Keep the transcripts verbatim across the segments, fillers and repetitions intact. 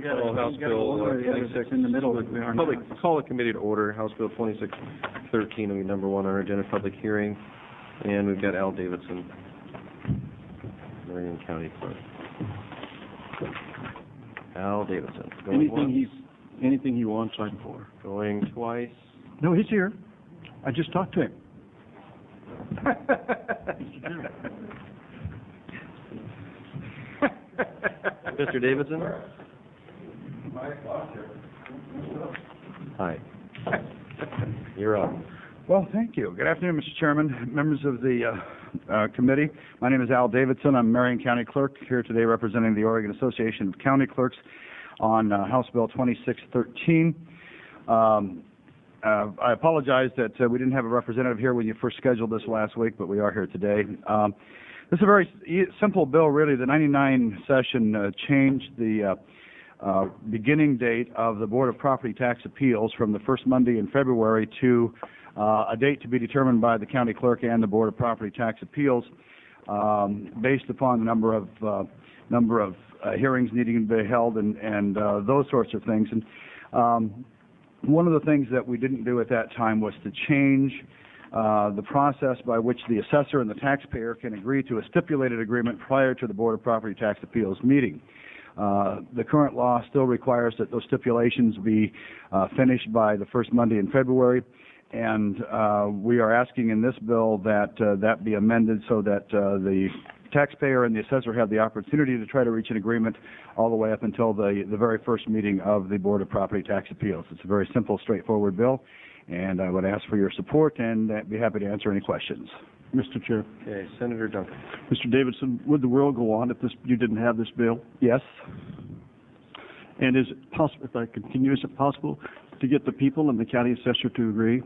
Call House Bill twenty-six. In the middle of our Public, call a committee to order. House Bill twenty-six thirteen will be number one on our agenda, public hearing. And we've got Al Davidson, Marion County Clerk. Al Davidson. Going Anything once, he's, anything he wants, I'm for. going twice. No, he's here. I just talked to him. Mister Davidson? Hi. You're up. Well, thank you. Good afternoon, Mister Chairman, members of the uh, uh, committee. My name is Al Davidson. I'm Marion County Clerk here today representing the Oregon Association of County Clerks on uh, House Bill twenty-six thirteen. Um, uh, I apologize that uh, we didn't have a representative here when you first scheduled this last week, but we are here today. Um, this is a very e- simple bill, really. The ninety-nine session uh, changed the uh, uh, beginning date of the Board of Property Tax Appeals from the first Monday in February to uh, a date to be determined by the County Clerk and the Board of Property Tax Appeals um, based upon the number of uh, number of uh, hearings needing to be held and, and uh, those sorts of things. And um, one of the things that we didn't do at that time was to change uh, the process by which the assessor and the taxpayer can agree to a stipulated agreement prior to the Board of Property Tax Appeals meeting. Uh, the current law still requires that those stipulations be uh, finished by the first Monday in February, and uh, we are asking in this bill that uh, that be amended so that uh, the taxpayer and the assessor have the opportunity to try to reach an agreement all the way up until the, the very first meeting of the Board of Property Tax Appeals. It's a very simple, straightforward bill, and I would ask for your support and I'd be happy to answer any questions. Mister Chair. Okay, Senator Duncan. Mister Davidson, would the world go on if this, you didn't have this bill? Yes? And is it possible, if I continue, is it possible to get the people and the county assessor to agree?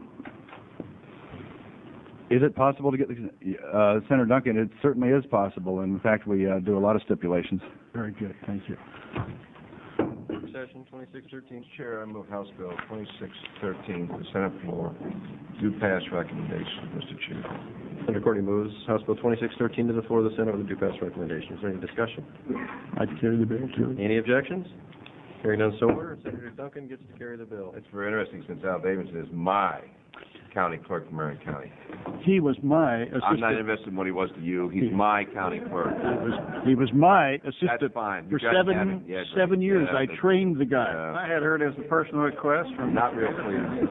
Is it possible to get the, uh, Senator Duncan, it certainly is possible. In fact, we uh, do a lot of stipulations. Very good, thank you. Session twenty-six thirteen. Chair, I move House Bill twenty-six thirteen to the Senate floor. Do pass recommendation, Mister Chair. Senator Courtney moves House Bill twenty-six thirteen to the floor of the Senate with a due pass recommendation. Is there any discussion? I'd carry the bill, too. Any objections? Hearing none, so ordered. Senator Duncan gets to carry the bill. It's very interesting since Al Davidson is my county clerk from Marion County. He was my assistant. I'm not invested in what he was to you. He's my county clerk. He was, he was my assistant. That's fine. For You got to have seven, it. Yeah, great. seven years. Yeah, I that's- trained the guy. Yeah. I had heard as a personal request from... Not real pleased.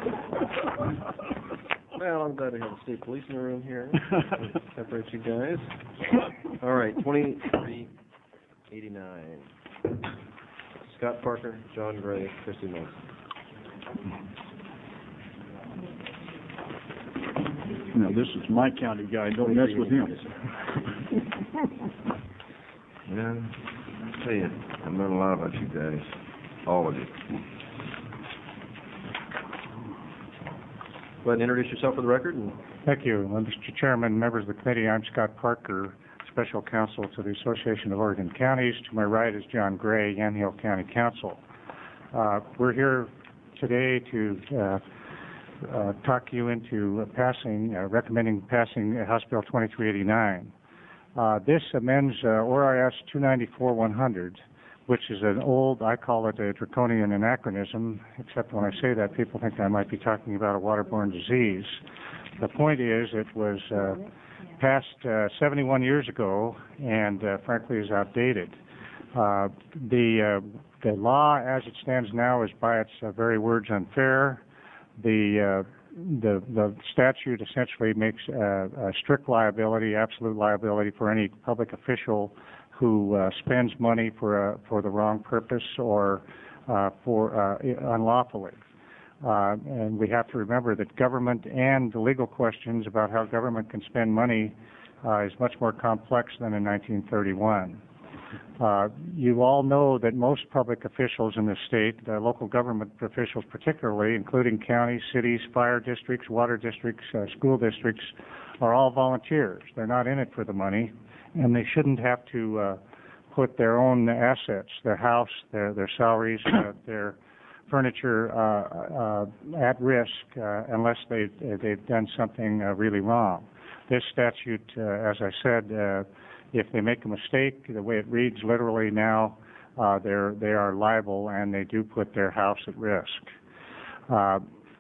Well, I'm glad we have the state police in the room here. Separate you guys. All right, twenty-three eighty-nine. Scott Parker, John Gray, Christy Monson. No, this is my county guy. Don't mess with him. Yeah, I tell you, I've learned a lot about you guys. All of you. Go ahead and introduce yourself for the record. And Thank you, uh, Mister Chairman, members of the committee. I'm Scott Parker, Special Counsel to the Association of Oregon Counties. To my right is John Gray, Yamhill County Counsel. Uh, we're here today to uh, uh, talk you into uh, passing, uh, recommending passing House Bill twenty-three eighty-nine. Uh, this amends uh, O R S two ninety-four one hundred, which is an old, I call it a draconian anachronism, except when I say that, people think I might be talking about a waterborne disease. The point is, it was uh, passed uh, seventy-one years ago and, uh, frankly, is outdated. Uh, the, uh, the law, as it stands now, is by its uh, very words unfair. The, uh, the, the statute essentially makes uh, a strict liability, absolute liability for any public official who uh, spends money for a, for the wrong purpose or uh, for uh, unlawfully. Uh, and we have to remember that government and the legal questions about how government can spend money uh, is much more complex than in nineteen thirty-one. Uh, you all know that most public officials in the state, uh, local government officials particularly, including counties, cities, fire districts, water districts, uh, school districts, are all volunteers. They're not in it for the money, and they shouldn't have to uh, put their own assets, their house, their, their salaries, uh, their furniture uh, uh, at risk uh, unless they, they've done something uh, really wrong. This statute, uh, as I said, uh, if they make a mistake, the way it reads literally now, uh, they're, they are liable and they do put their house at risk. Uh,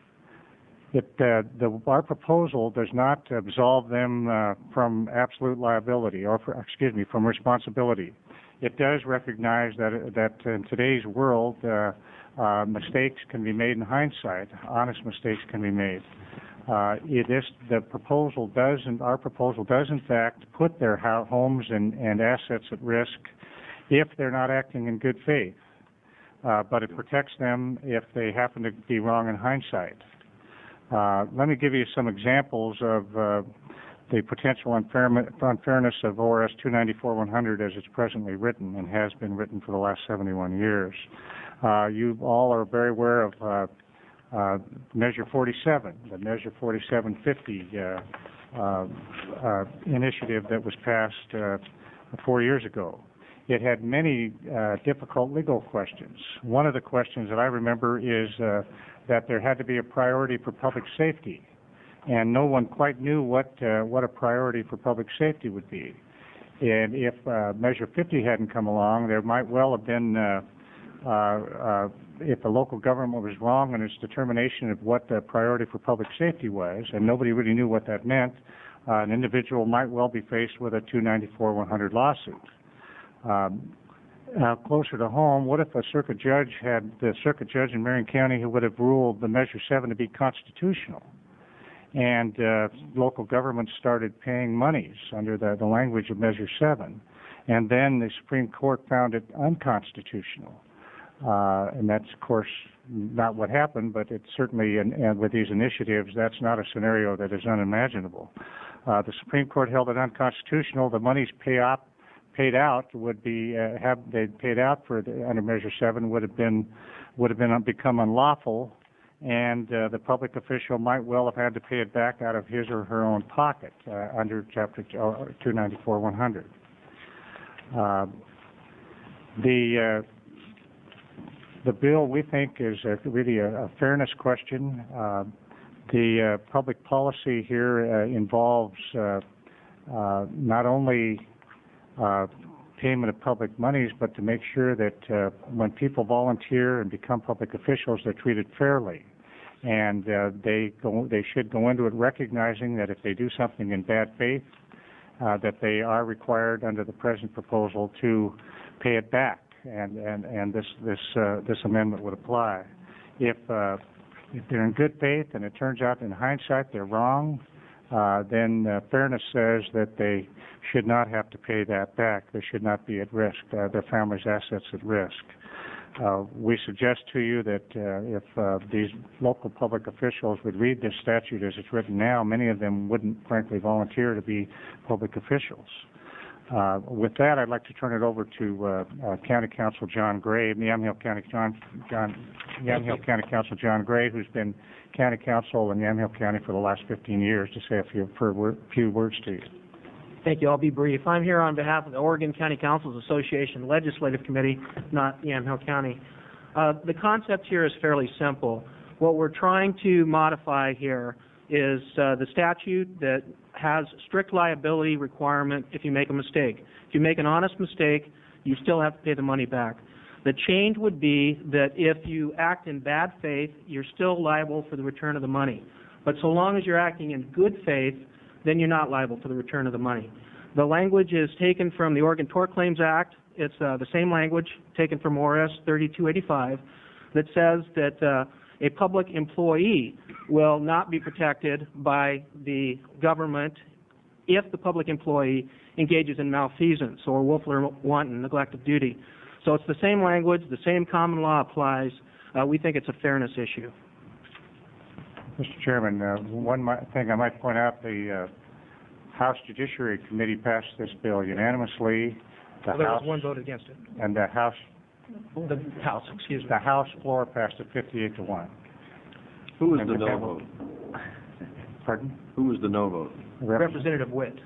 It, uh, the, our proposal does not absolve them uh, from absolute liability, or, for, excuse me, from responsibility. It does recognize that that in today's world, uh, uh, mistakes can be made in hindsight. Honest mistakes can be made. Uh, it is the proposal does, and our proposal does, in fact, put their ho- homes and, and assets at risk if they're not acting in good faith. Uh, but it protects them if they happen to be wrong in hindsight. Uh, let me give you some examples of uh, the potential unfairme- unfairness of O R S two ninety-four one hundred as it's presently written and has been written for the last seventy-one years. Uh, you all are very aware of uh, uh, Measure forty-seven, the Measure forty-seven fifty uh, uh, uh, initiative that was passed uh, four years ago. It had many uh, difficult legal questions. One of the questions that I remember is uh, that there had to be a priority for public safety, and no one quite knew what uh, what a priority for public safety would be. And if uh, Measure fifty hadn't come along, there might well have been, uh, uh, uh, if the local government was wrong in its determination of what the priority for public safety was, and nobody really knew what that meant, uh, an individual might well be faced with a two ninety-four one hundred lawsuit. Um, Uh, closer to home, what if a circuit judge had, the circuit judge in Marion County who would have ruled the Measure seven to be constitutional, and uh, local governments started paying monies under the, the language of Measure seven, and then the Supreme Court found it unconstitutional. Uh, and that's, of course, not what happened, but it's certainly, and, and with these initiatives, that's not a scenario that is unimaginable. Uh, the Supreme Court held it unconstitutional. The monies pay up paid out would be uh, have they paid out for the, under Measure seven would have been would have been uh, become unlawful, and uh, the public official might well have had to pay it back out of his or her own pocket uh, under Chapter two ninety-four one hundred. Uh, the uh, the bill, we think, is a, really a, a fairness question. Uh, the uh, public policy here uh, involves uh, uh, not only Uh, payment of public monies, but to make sure that uh, when people volunteer and become public officials, they're treated fairly, and uh, they go, they should go into it recognizing that if they do something in bad faith, uh, that they are required under the present proposal to pay it back, and and and this this uh, this amendment would apply. If uh, if they're in good faith and it turns out in hindsight they're wrong, Uh, then uh, fairness says that they should not have to pay that back. They should not be at risk, uh, their family's assets at risk. Uh, we suggest to you that uh, if uh, these local public officials would read this statute as it's written now, many of them wouldn't, frankly, volunteer to be public officials. Uh, with that, I'd like to turn it over to uh, uh, County Counsel John Gray, Yamhill County John, John Yamhill County Counsel John Gray, who's been County Counsel in Yamhill County for the last fifteen years, to say a few, for, few words to you. Thank you. I'll be brief. I'm here on behalf of the Oregon County Councils Association Legislative Committee, not Yamhill County. Uh, the concept here is fairly simple. What we're trying to modify here is uh, the statute that has strict liability requirement if you make a mistake. If you make an honest mistake, you still have to pay the money back. The change would be that if you act in bad faith, you're still liable for the return of the money. But so long as you're acting in good faith, then you're not liable for the return of the money. The language is taken from the Oregon Tort Claims Act. It's uh, the same language taken from O R S thirty-two eighty-five that says that uh, a public employee will not be protected by the government if the public employee engages in malfeasance or willful or wanton neglect of duty. So it's the same language, the same common law applies. Uh, we think it's a fairness issue. Mister Chairman, uh, one mi- thing I might point out, the uh, House Judiciary Committee passed this bill unanimously. The Well, there House, was one vote against it. And the House, The House, excuse me. the House floor passed it fifty-eight to one. Who was And the with no that- vote? Pardon? Who was the no vote? Representative Witt.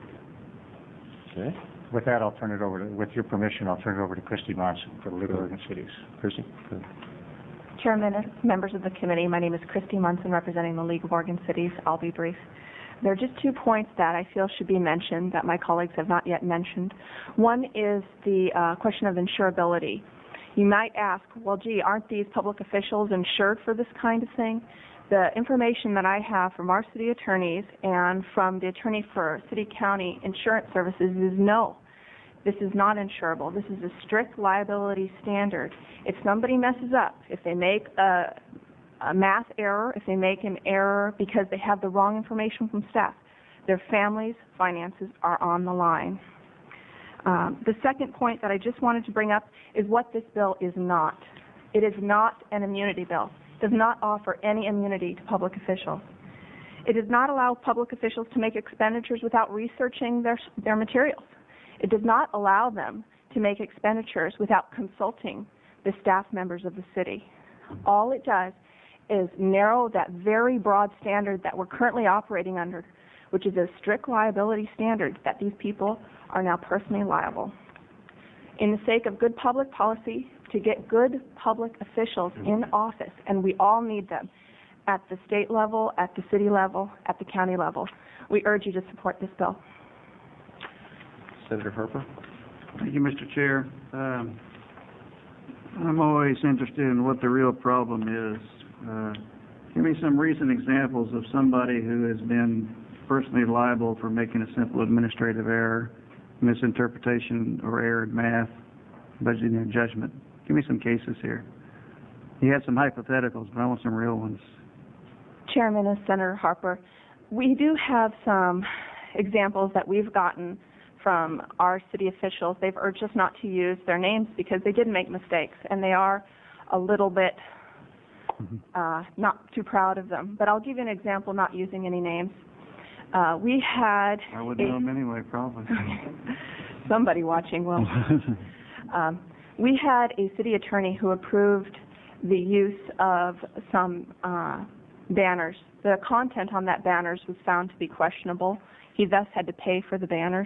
Okay. With that, I'll turn it over to, with your permission, I'll turn it over to Christy Monson for the League of Oregon Cities. Chrissy? Good. Chairman and members of the committee, my name is Christy Munson, representing the League of Oregon Cities. I'll be brief. There are just two points that I feel should be mentioned that my colleagues have not yet mentioned. One is the uh, question of insurability. You might ask, well, gee, aren't these public officials insured for this kind of thing? The information that I have from our city attorneys and from the attorney for city-county insurance services is no. This is not insurable. This is a strict liability standard. If somebody messes up, if they make a, a math error, if they make an error because they have the wrong information from staff, their family's finances are on the line. Um, the second point that I just wanted to bring up is what this bill is not. It is not an immunity bill. It does not offer any immunity to public officials. It does not allow public officials to make expenditures without researching their, their materials. It does not allow them to make expenditures without consulting the staff members of the city. All it does is narrow that very broad standard that we're currently operating under, which is a strict liability standard that these people are now personally liable. In the sake of good public policy, to get good public officials in office, and we all need them, at the state level, at the city level, at the county level, we urge you to support this bill. Senator Harper? Thank you, Mister Chair. Um, I'm always interested in what the real problem is. Uh, give me some recent examples of somebody who has been personally liable for making a simple administrative error, misinterpretation, or error in math, budgeting, or judgment. Give me some cases here. You had some hypotheticals, but I want some real ones. Chairman and Senator Harper, we do have some examples that we've gotten from our city officials. They've urged us not to use their names because they did make mistakes, and they are a little bit uh, not too proud of them. But I'll give you an example, not using any names. Uh, we had... I would a, know them anyway, probably. Somebody watching will. um, we had a city attorney who approved the use of some uh, banners. The content on that banners was found to be questionable. He thus had to pay for the banners.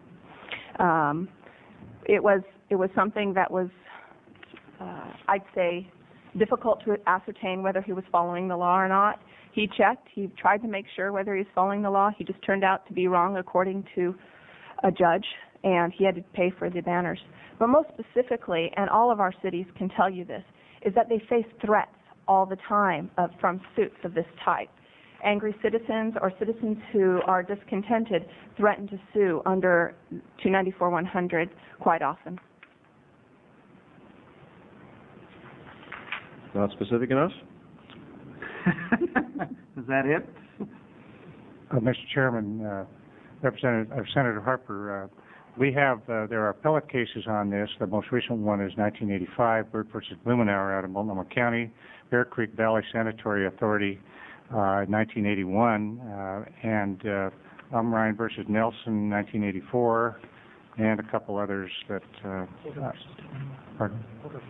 Um, it was it was something that was, uh, I'd say, difficult to ascertain whether he was following the law or not. He checked. He tried to make sure whether he was following the law. He just turned out to be wrong according to a judge, and he had to pay for the banners. But most specifically, and all of our cities can tell you this, is that they face threats all the time of, from suits of this type. Angry citizens or citizens who are discontented threaten to sue under two ninety-four one hundred quite often. Not specific enough? Is that it? Uh, Mister Chairman, uh, Representative uh, Senator Harper, uh, we have uh, there are appellate cases on this. The most recent one is nineteen eighty-five, Burt versus Blumenauer out of Multnomah County, Bear Creek Valley Sanitary Authority, uh, nineteen eighty-one, uh, and uh, Umrine versus Nelson, nineteen eighty-four, and a couple others that. Uh, uh, pardon?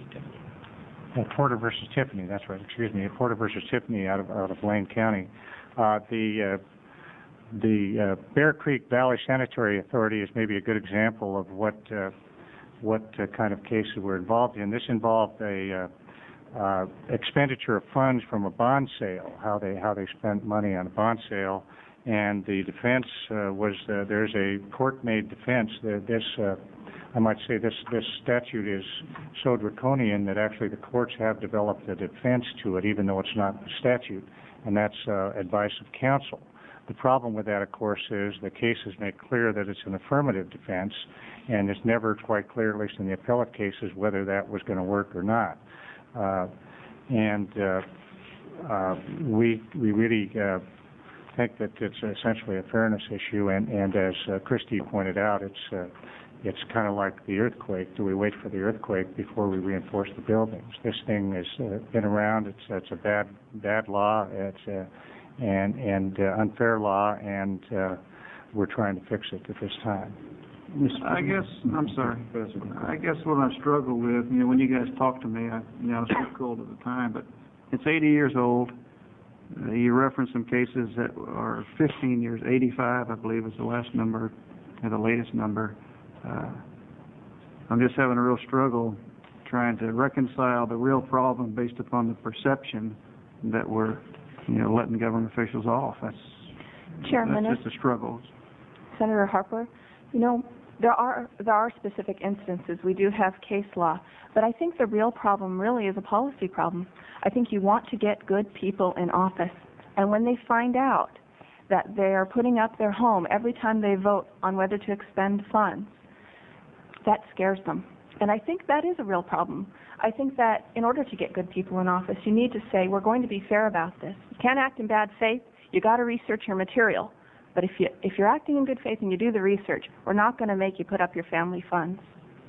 Uh, Porter versus Tiffany. That's right. Excuse me. Porter versus Tiffany out of out of Blaine County. Uh, the uh, the uh, Bear Creek Valley Sanitary Authority is maybe a good example of what uh, what uh, kind of cases we're involved in. This involved a uh, uh, expenditure of funds from a bond sale. How they how they spent money on a bond sale, and the defense uh, was uh, there's a court-made defense that this. Uh, I might say this, this statute is so draconian that actually the courts have developed a defense to it, even though it's not a statute, and that's uh, advice of counsel. The problem with that, of course, is the cases make clear that it's an affirmative defense, and it's never quite clear, at least in the appellate cases, whether that was going to work or not. Uh, and uh, uh, we we really uh, think that it's essentially a fairness issue, and, and as uh, Christie pointed out, it's uh, It's kind of like the earthquake. Do we wait for the earthquake before we reinforce the buildings? This thing has uh, been around. It's it's a bad bad law. It's a, and and uh, unfair law, and uh, we're trying to fix it at this time. I guess, I'm sorry, I guess what I struggle with, you know, when you guys talk to me, I, you know, I was so cold at the time, but it's eighty years old. Uh, you reference some cases that are fifteen years, eighty-five, I believe, is the last number, or the latest number. Uh, I'm just having a real struggle trying to reconcile the real problem based upon the perception that we're, you know, letting government officials off. That's Chairman, That's just a struggle. Senator Harper, you know, there are there are specific instances. We do have case law, but I think the real problem really is a policy problem. I think you want to get good people in office, and when they find out that they are putting up their home every time they vote on whether to expend funds, that scares them. And I think that is a real problem. I think that in order to get good people in office, you need to say, we're going to be fair about this. You can't act in bad faith. You got to research your material. But if you if you're acting in good faith and you do the research, we're not going to make you put up your family funds.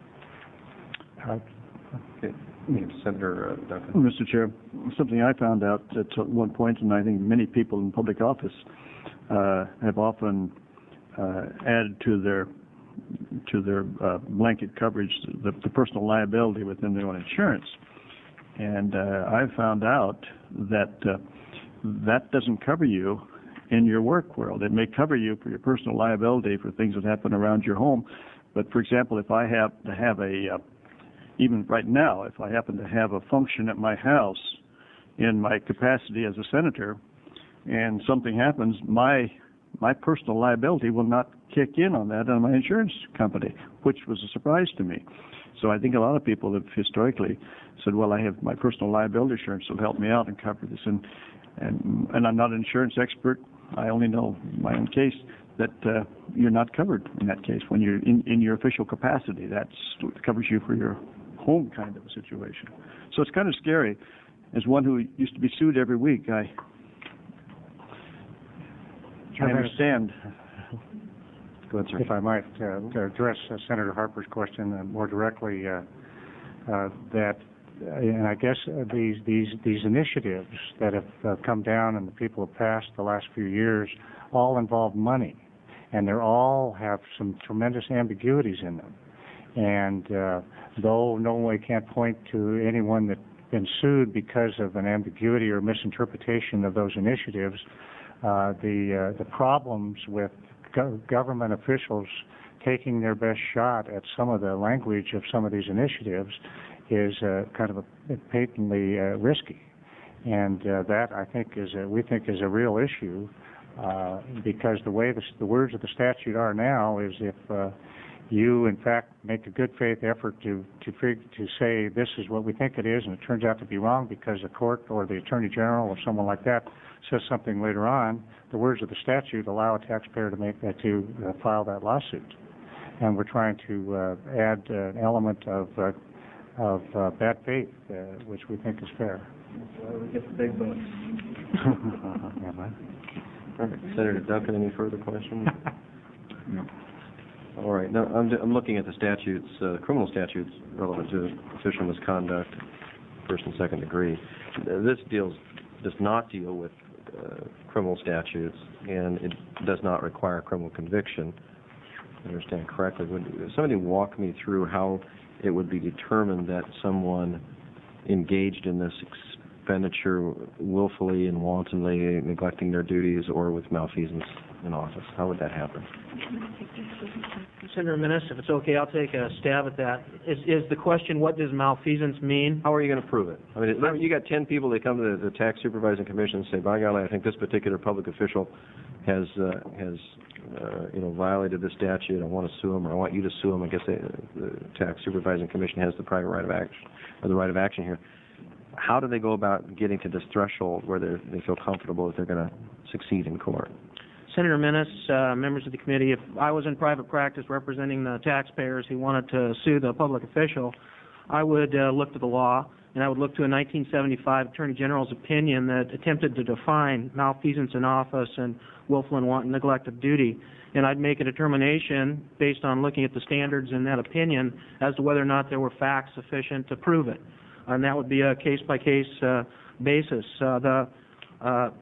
Okay. Senator uh, Duncan. Mister Chair, something I found out at one point, and I think many people in public office uh, have often uh, added to their to their uh, blanket coverage the, the personal liability within their own insurance. And uh, I found out that uh, that doesn't cover you in your work world. It may cover you for your personal liability for things that happen around your home. But, for example, if I have to have a, uh, even right now, if I happen to have a function at my house in my capacity as a senator and something happens, my my personal liability will not kick in on that on my insurance company, which was a surprise to me. So I think a lot of people have historically said, well, I have my personal liability insurance will help me out and cover this. And and, and I'm not an insurance expert. I only know my own case that uh, you're not covered in that case when you're in, in your official capacity. That covers you for your home kind of a situation. So it's kind of scary. As one who used to be sued every week, I I understand. Go ahead, sir. If I might uh, to address uh, Senator Harper's question uh, more directly, uh, uh, that, uh, and I guess uh, these these these initiatives that have uh, come down and the people have passed the last few years all involve money, and they all have some tremendous ambiguities in them. And uh, though no one can't point to anyone that's been sued because of an ambiguity or misinterpretation of those initiatives, uh, the uh, the problems with go- government officials taking their best shot at some of the language of some of these initiatives is uh, kind of a, patently uh, risky, and uh, that I think is a, we think is a real issue uh, because the way the, the words of the statute are now is if uh, you in fact make a good faith effort to to fig- to say this is what we think it is, and it turns out to be wrong because the court or the attorney general or someone like that says something later on, the words of the statute allow a taxpayer to make that to uh, file that lawsuit, and we're trying to uh, add uh, an element of uh, of uh, bad faith, uh, which we think is fair. That's why we get the big bucks. All right. Senator Duncan, any further questions? No. All right. Now, I'm, I'm looking at the statutes, uh, criminal statutes relevant to official misconduct, first and second degree. This deals does not deal with uh, criminal statutes, and it does not require criminal conviction. If I understand correctly. Would somebody walk me through how it would be determined that someone engaged in this expenditure willfully and wantonly neglecting their duties or with malfeasance in office? How would that happen? Senator Menace, if it's okay, I'll take a stab at that. Is, is the question, what does malfeasance mean? How are you going to prove it? I mean, you got ten people that come to the, the tax supervising commission and say, by golly, I think this particular public official has, uh, has uh, you know, violated the statute. I want to sue him, or I want you to sue him. I guess they, the tax supervising commission has the private right of action, or the right of action here. How do they go about getting to this threshold where they feel comfortable that they're going to succeed in court? Senator Menace, uh, members of the committee, if I was in private practice representing the taxpayers who wanted to sue the public official, I would uh, look to the law, and I would look to a nineteen seventy-five Attorney General's opinion that attempted to define malfeasance in office and willful and wanton neglect of duty. And I'd make a determination based on looking at the standards in that opinion as to whether or not there were facts sufficient to prove it. And that would be a case-by-case uh, basis. Uh, the uh,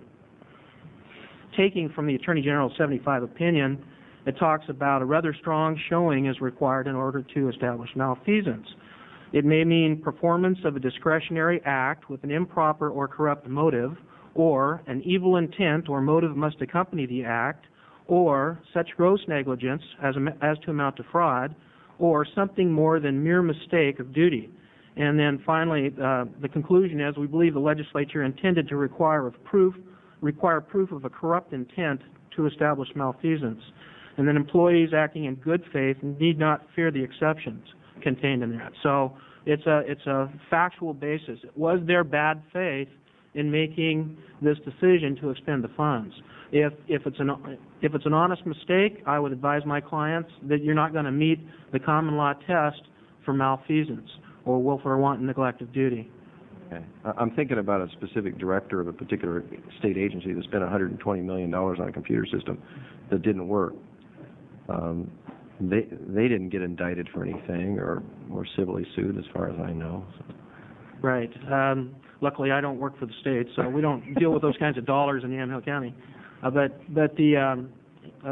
taking from the Attorney General's seventy-five opinion, it talks about a rather strong showing is required in order to establish malfeasance. It may mean performance of a discretionary act with an improper or corrupt motive, or an evil intent or motive must accompany the act, or such gross negligence as, as to amount to fraud, or something more than mere mistake of duty. And then finally, uh, the conclusion is we believe the legislature intended to require of proof require proof of a corrupt intent to establish malfeasance, and then employees acting in good faith need not fear the exceptions contained in that. So it's a it's a factual basis. Was there bad faith in making this decision to expend the funds? If if it's an if it's an honest mistake, I would advise my clients that you're not going to meet the common law test for malfeasance or willful or wanton neglect of duty. Okay. I- I'm thinking about a specific director of a particular state agency that spent one hundred twenty million dollars on a computer system that didn't work. Um, they they didn't get indicted for anything or, or civilly sued, as far as I know. So. Right. Um, luckily, I don't work for the state, so we don't deal with those kinds of dollars in Yamhill County. Uh, but but the um, uh,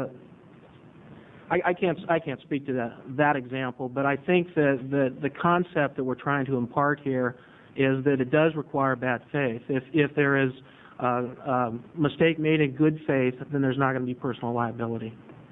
I, I can't I can't speak to that that example. But I think that the the concept that we're trying to impart here is that it does require bad faith. If if there is a uh, uh, mistake made in good faith, then there's not going to be personal liability.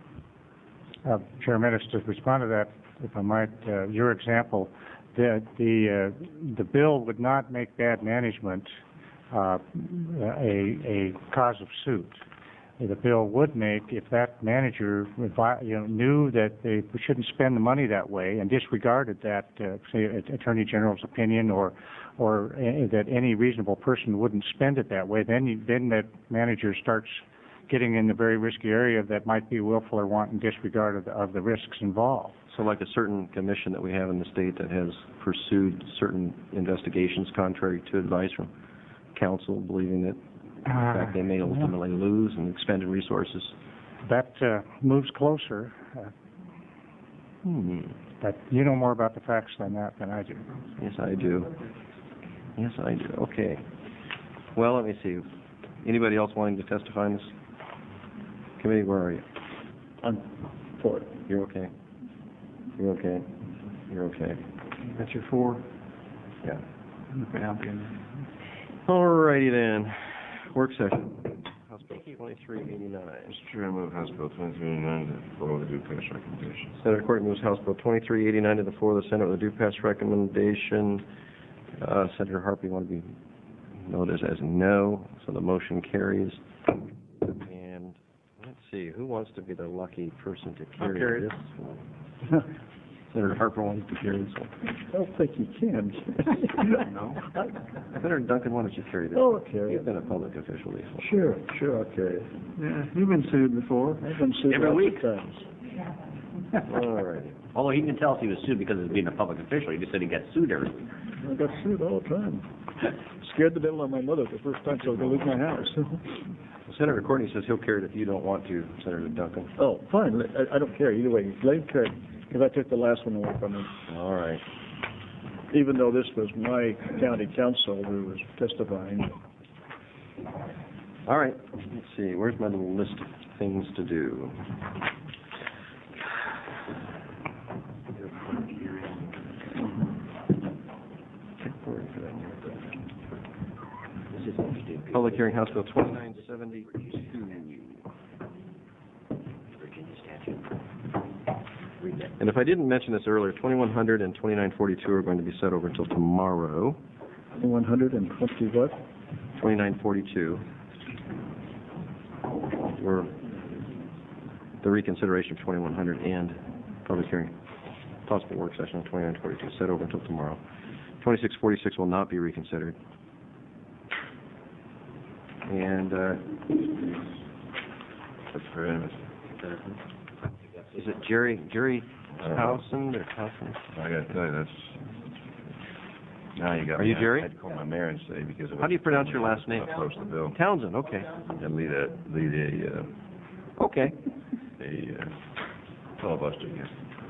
Uh, Chairman, to respond to that, if I might, uh, your example, the the uh, the bill would not make bad management uh, a a cause of suit. The bill would make, if that manager, you know, knew that they shouldn't spend the money that way and disregarded that, uh, say, Attorney General's opinion, or or uh, that any reasonable person wouldn't spend it that way, then you, then that manager starts getting in the very risky area that might be willful or wanton disregard of the, of the risks involved. So like a certain commission that we have in the state that has pursued certain investigations contrary to advice from counsel, believing that in fact they may ultimately lose and expended resources. That uh, moves closer. Uh, Hmm. but you know more about the facts than that than I do. Yes, I do. Yes, I do. Okay. Well, let me see. Anybody else wanting to testify in this committee? Where are you? I'm for it. You're okay. You're okay. You're okay. That's your four? Yeah. Okay, I'll be in there. All righty then. Work session. House Bill twenty-three eighty-nine. Mister Chair, I move House Bill twenty-three eighty-nine to follow the due pass recommendation. Senator Courtney moves House Bill twenty-three eighty-nine to the floor of the Senate with a due pass recommendation. Uh, Senator Harper, you want to be noted as no, so the motion carries. And let's see, who wants to be the lucky person to carry, carry this one? Senator Harper wants to carry this one. I don't think you can. No. Senator Duncan, why don't you carry this? Oh, I'll carry You've it. been a public official before. Sure, sure, I'll carry it. Yeah, you've been sued before. I've been sued Every lots week. of times. All righty. Although he can tell us he was sued because of being a public official. He just said he got sued every week. I got sued all the time. Scared the devil out of my mother the first time, so I was going to lose my house. Senator Courtney says he'll carry it if you don't want to, Senator Duncan. Oh, fine. I, I don't care either way. Let him carry it, because I took the last one away from him. All right. Even though this was my county council who was testifying. All right. Let's see. Where's my little list of things to do? Public hearing House Bill twenty-nine seventy-two. And if I didn't mention this earlier, twenty-one hundred and twenty-nine forty-two are going to be set over until tomorrow. one hundred twenty what? twenty-nine forty-two. We're the reconsideration of twenty-one hundred and public hearing, possible work session on twenty-nine forty-two set over until tomorrow. twenty-six forty-six will not be reconsidered. And uh, That's very much. is it Jerry Jerry Towson or Towson? I got to tell you, that's, now you got Are me. you Jerry? I had to call my mayor and say, because of How do you pronounce your last name? Close the bill. Townsend. Okay. And lead a, lead a, uh, Okay. a uh, filibuster again.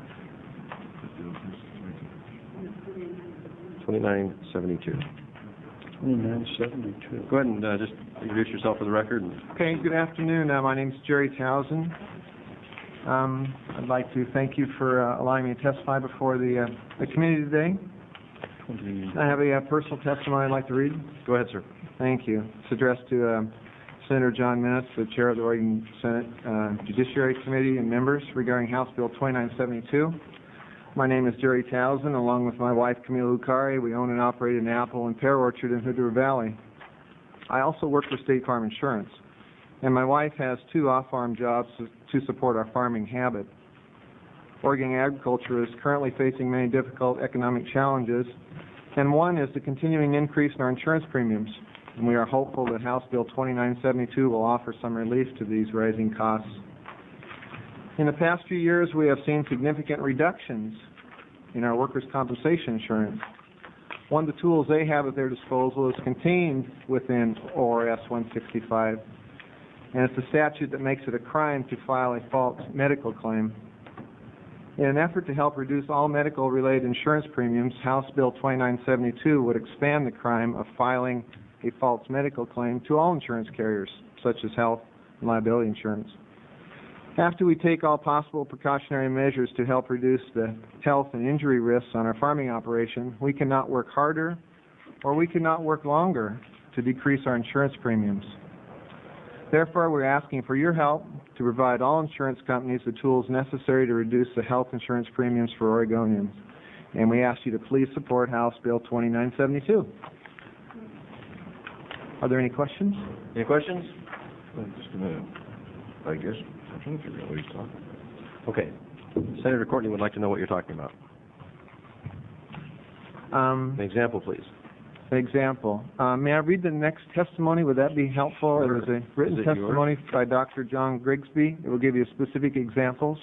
twenty-nine seventy-two. twenty-nine seventy-two. Go ahead and uh, just introduce yourself for the record. And Okay, good afternoon. Uh, my name's Jerry Towson. Um, I'd like to thank you for uh, allowing me to testify before the, uh, the committee today. I have a uh, personal testimony I'd like to read. Go ahead, sir. Thank you. It's addressed to uh, Senator John Minnis, the chair of the Oregon Senate uh, Judiciary Committee, and members regarding House Bill twenty-nine seventy-two. My name is Jerry Towson. Along with my wife, Camille Lucari, we own and operate an apple and pear orchard in Hood River Valley. I also work for State Farm Insurance. and my wife has two off-farm jobs to, to support our farming habit. Oregon agriculture is currently facing many difficult economic challenges, and one is the continuing increase in our insurance premiums. And we are hopeful that House Bill twenty-nine seventy-two will offer some relief to these rising costs. In the past few years, we have seen significant reductions in our workers' compensation insurance. One of the tools they have at their disposal is contained within O R S one sixty-five, and it's a statute that makes it a crime to file a false medical claim. In an effort to help reduce all medical-related insurance premiums, House Bill twenty-nine seventy-two would expand the crime of filing a false medical claim to all insurance carriers, such as health and liability insurance. After we take all possible precautionary measures to help reduce the health and injury risks on our farming operation, we cannot work harder or we cannot work longer to decrease our insurance premiums. Therefore, we're asking for your help to provide all insurance companies the tools necessary to reduce the health insurance premiums for Oregonians. And we ask you to please support House Bill twenty-nine seventy-two. Are there any questions? Any questions? Just a minute. I guess, I'm trying to figure out what he's talking about. Okay. Senator Courtney would like to know what you're talking about. Um, An example, please. An example. Uh, may I read the next testimony? Would that be helpful? Sure. It was a written Is it testimony by Doctor John Grigsby. It will give you specific examples.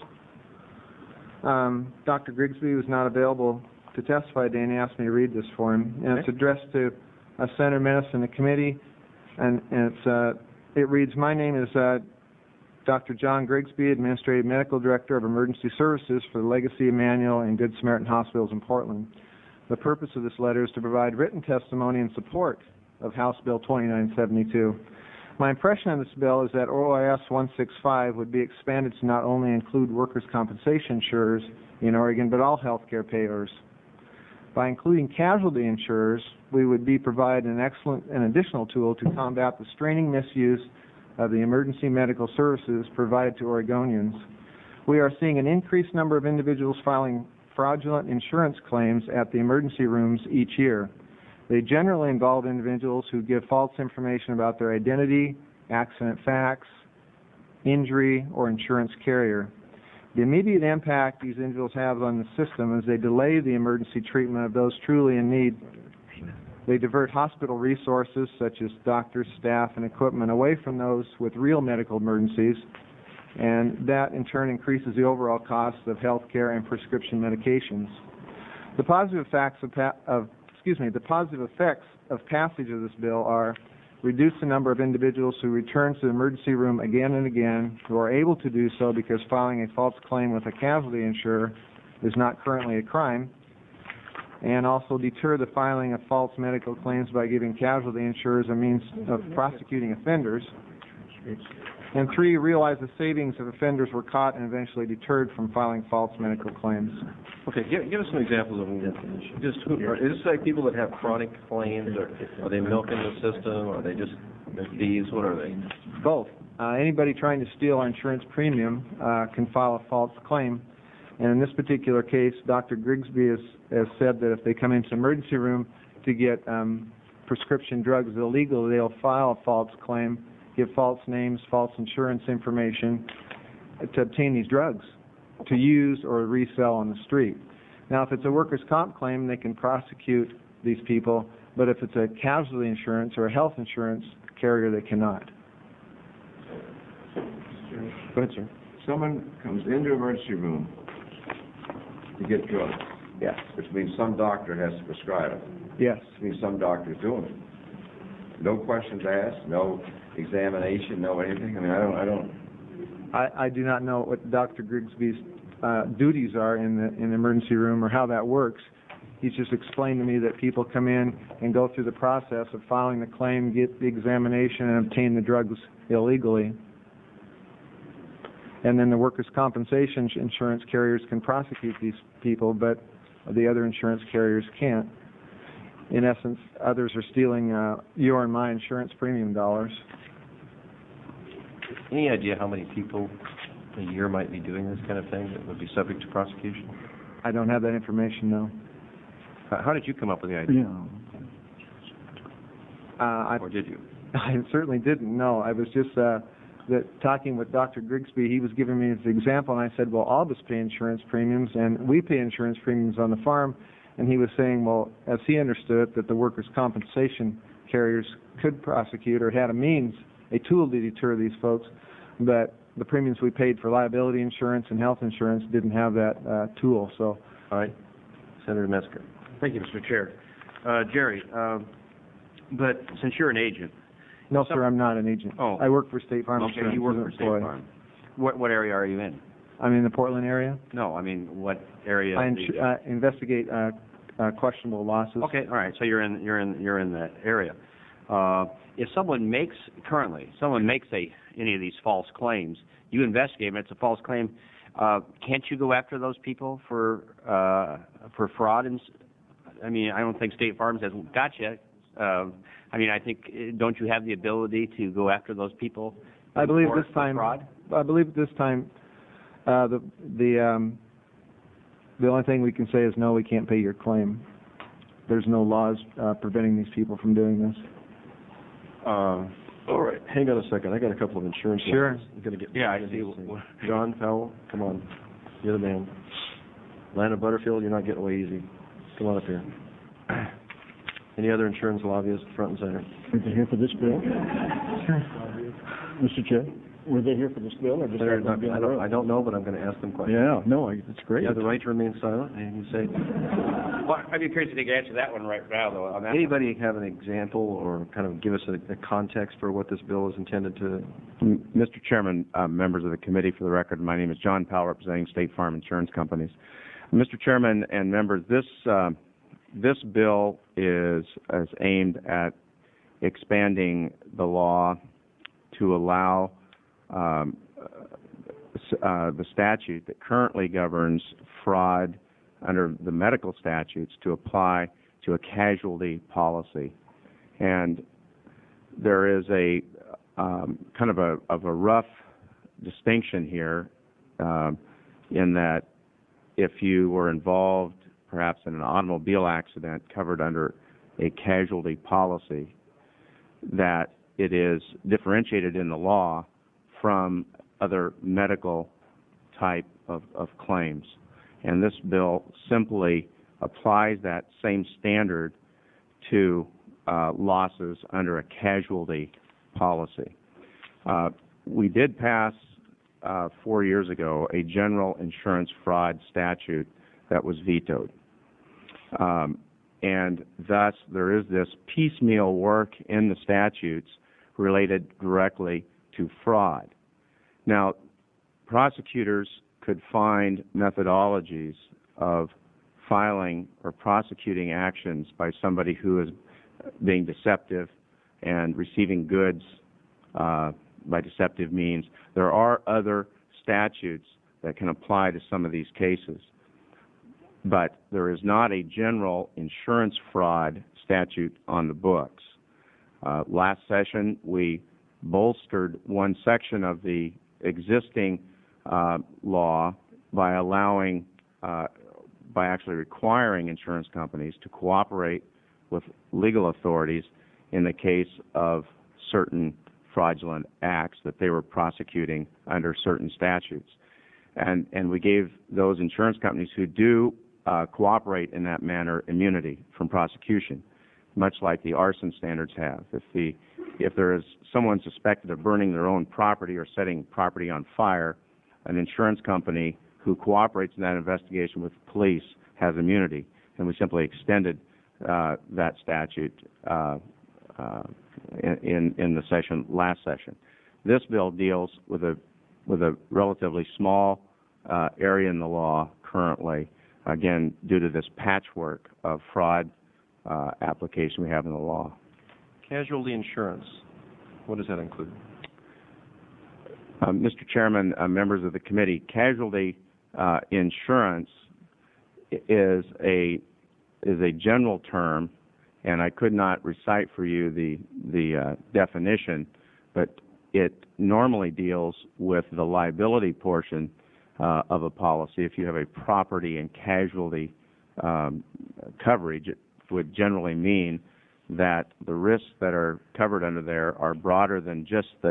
Um, Doctor Grigsby was not available to testify today, and he asked me to read this for him. And it's addressed to uh, Senator Menace and the committee, and, and it's, uh, it reads, my name is uh, Doctor John Grigsby, Administrative Medical Director of Emergency Services for the Legacy Emmanuel and Good Samaritan Hospitals in Portland. The purpose of this letter is to provide written testimony in support of House Bill twenty-nine seventy-two. My impression of this bill is that O R S one sixty-five would be expanded to not only include workers' compensation insurers in Oregon, but all health care payers. By including casualty insurers, we would be providing an excellent and additional tool to combat the straining misuse of the emergency medical services provided to Oregonians. We are seeing an increased number of individuals filing fraudulent insurance claims at the emergency rooms each year. They generally involve individuals who give false information about their identity, accident facts, injury, or insurance carrier. The immediate impact these individuals have on the system is they delay the emergency treatment of those truly in need. They divert hospital resources, such as doctors, staff, and equipment, away from those with real medical emergencies, and that in turn increases the overall cost of health care and prescription medications. The positive effects of, pa of excuse me, the positive effects of passage of this bill are reduce the number of individuals who return to the emergency room again and again, who are able to do so because filing a false claim with a casualty insurer is not currently a crime, and also deter the filing of false medical claims by giving casualty insurers a means of prosecuting offenders. And three, realize the savings if offenders were caught and eventually deterred from filing false medical claims. Okay, give, give us some examples of just who, are, is this like people that have chronic claims, or are they milking the system, or are they just thieves? What are they? Both. Uh, anybody trying to steal our insurance premium uh, can file a false claim. And in this particular case, Doctor Grigsby has, has said that if they come into the emergency room to get um, prescription drugs illegally, they'll file a false claim, give false names, false insurance information to obtain these drugs to use or resell on the street. Now, if it's a workers' comp claim, they can prosecute these people, but if it's a casualty insurance or a health insurance carrier, they cannot. Go ahead, sir. Someone comes into the emergency room to get drugs. Yes. Which means some doctor has to prescribe it. Yes. Which means some doctor's doing it. No questions asked, no examination, no anything. I mean, I don't, I don't. I, I do not know what Doctor Grigsby's uh, duties are in the in the emergency room or how that works. He's just explained to me that people come in and go through the process of filing the claim, get the examination, and obtain the drugs illegally. And then the workers' compensation insurance carriers can prosecute these people, but the other insurance carriers can't. In essence, others are stealing uh, your and my insurance premium dollars. Any idea how many people a year might be doing this kind of thing that would be subject to prosecution? I don't have that information, no. How, how did you come up with the idea? Uh, I, Or did you? I certainly didn't, no. I was just uh, that talking with Doctor Grigsby, he was giving me this example, and I said, well, all of us pay insurance premiums, and we pay insurance premiums on the farm. And he was saying, well, as he understood it, that the workers' compensation carriers could prosecute or had a means, a tool to deter these folks, but the premiums we paid for liability insurance and health insurance didn't have that uh, tool. So, All right. Senator Metzger. Thank you, Mister Chair. Uh, Jerry, um, but since you're an agent. no, some- sir, I'm not an agent. Oh. I work for State Farm Okay, Insurance. you work as for an State employee. Farm. What, what area are you in? I'm in the Portland area. No, I mean, what area? I of the- ins- uh, investigate uh, uh, questionable losses. Okay, all right, so you're in, you're in, you're in that area. Uh, if someone makes, currently, someone makes a, any of these false claims, you investigate them, it's a false claim, uh, can't you go after those people for, uh, for fraud? And, s- I mean, I don't think State Farm says, gotcha. Uh, I mean, I think, uh, don't you have the ability to go after those people? I believe for- this for time. Fraud? I believe this time, uh, the the um, the only thing we can say is no, we can't pay your claim. There's no laws uh, preventing these people from doing this. Uh, all right, hang on a second. I got a couple of insurance. Sure. lines. I'm gonna get. Yeah, I see. John Powell, come on. You're the man. Lana Butterfield, you're not getting away easy. Come on up here. Any other insurance lobbyists, front and center? Were they here for this bill? Mister Chair, were they here for this bill or just? Senator happened to be Duncan, I on the don't, road? I don't know, but I'm gonna ask them questions. Yeah, no, I- it's great. You have the right to remain silent, and you say, Well, I'd be curious if you could answer that one right now, though, on that. anybody have an example or kind of give us a, a context for what this bill is intended to? M- Mister Chairman, uh, members of the committee, for the record, my name is John Powell, representing State Farm Insurance Companies. Mister Chairman and members, this uh, this bill is, is aimed at expanding the law to allow um, uh, the statute that currently governs fraud under the medical statutes to apply to a casualty policy. And there is a um, kind of a of a rough distinction here um, in that if you were involved perhaps in an automobile accident covered under a casualty policy, that it is differentiated in the law from other medical type of, of claims. And this bill simply applies that same standard to uh, losses under a casualty policy. Uh, we did pass uh, four years ago a general insurance fraud statute that was vetoed. Um, and thus there is this piecemeal work in the statutes related directly to fraud. Now, prosecutors could find methodologies of filing or prosecuting actions by somebody who is being deceptive and receiving goods uh, by deceptive means. There are other statutes that can apply to some of these cases, but there is not a general insurance fraud statute on the books. Uh, last session, we bolstered one section of the existing uh, law by allowing, uh, by actually requiring insurance companies to cooperate with legal authorities in the case of certain fraudulent acts that they were prosecuting under certain statutes. And, and we gave those insurance companies who do uh, cooperate in that manner immunity from prosecution, much like the arson standards have. If the if there is someone suspected of burning their own property or setting property on fire, an insurance company who cooperates in that investigation with the police has immunity, and we simply extended uh, that statute uh, uh, in in the session last session. This bill deals with a with a relatively small uh, area in the law currently, again due to this patchwork of fraud uh, application we have in the law. Casualty insurance, what does that include? Um, Mister Chairman, uh, members of the committee, casualty uh, insurance is a is a general term, and I could not recite for you the the uh, definition, but it normally deals with the liability portion uh, of a policy. If you have a property and casualty um, coverage, it would generally mean that the risks that are covered under there are broader than just the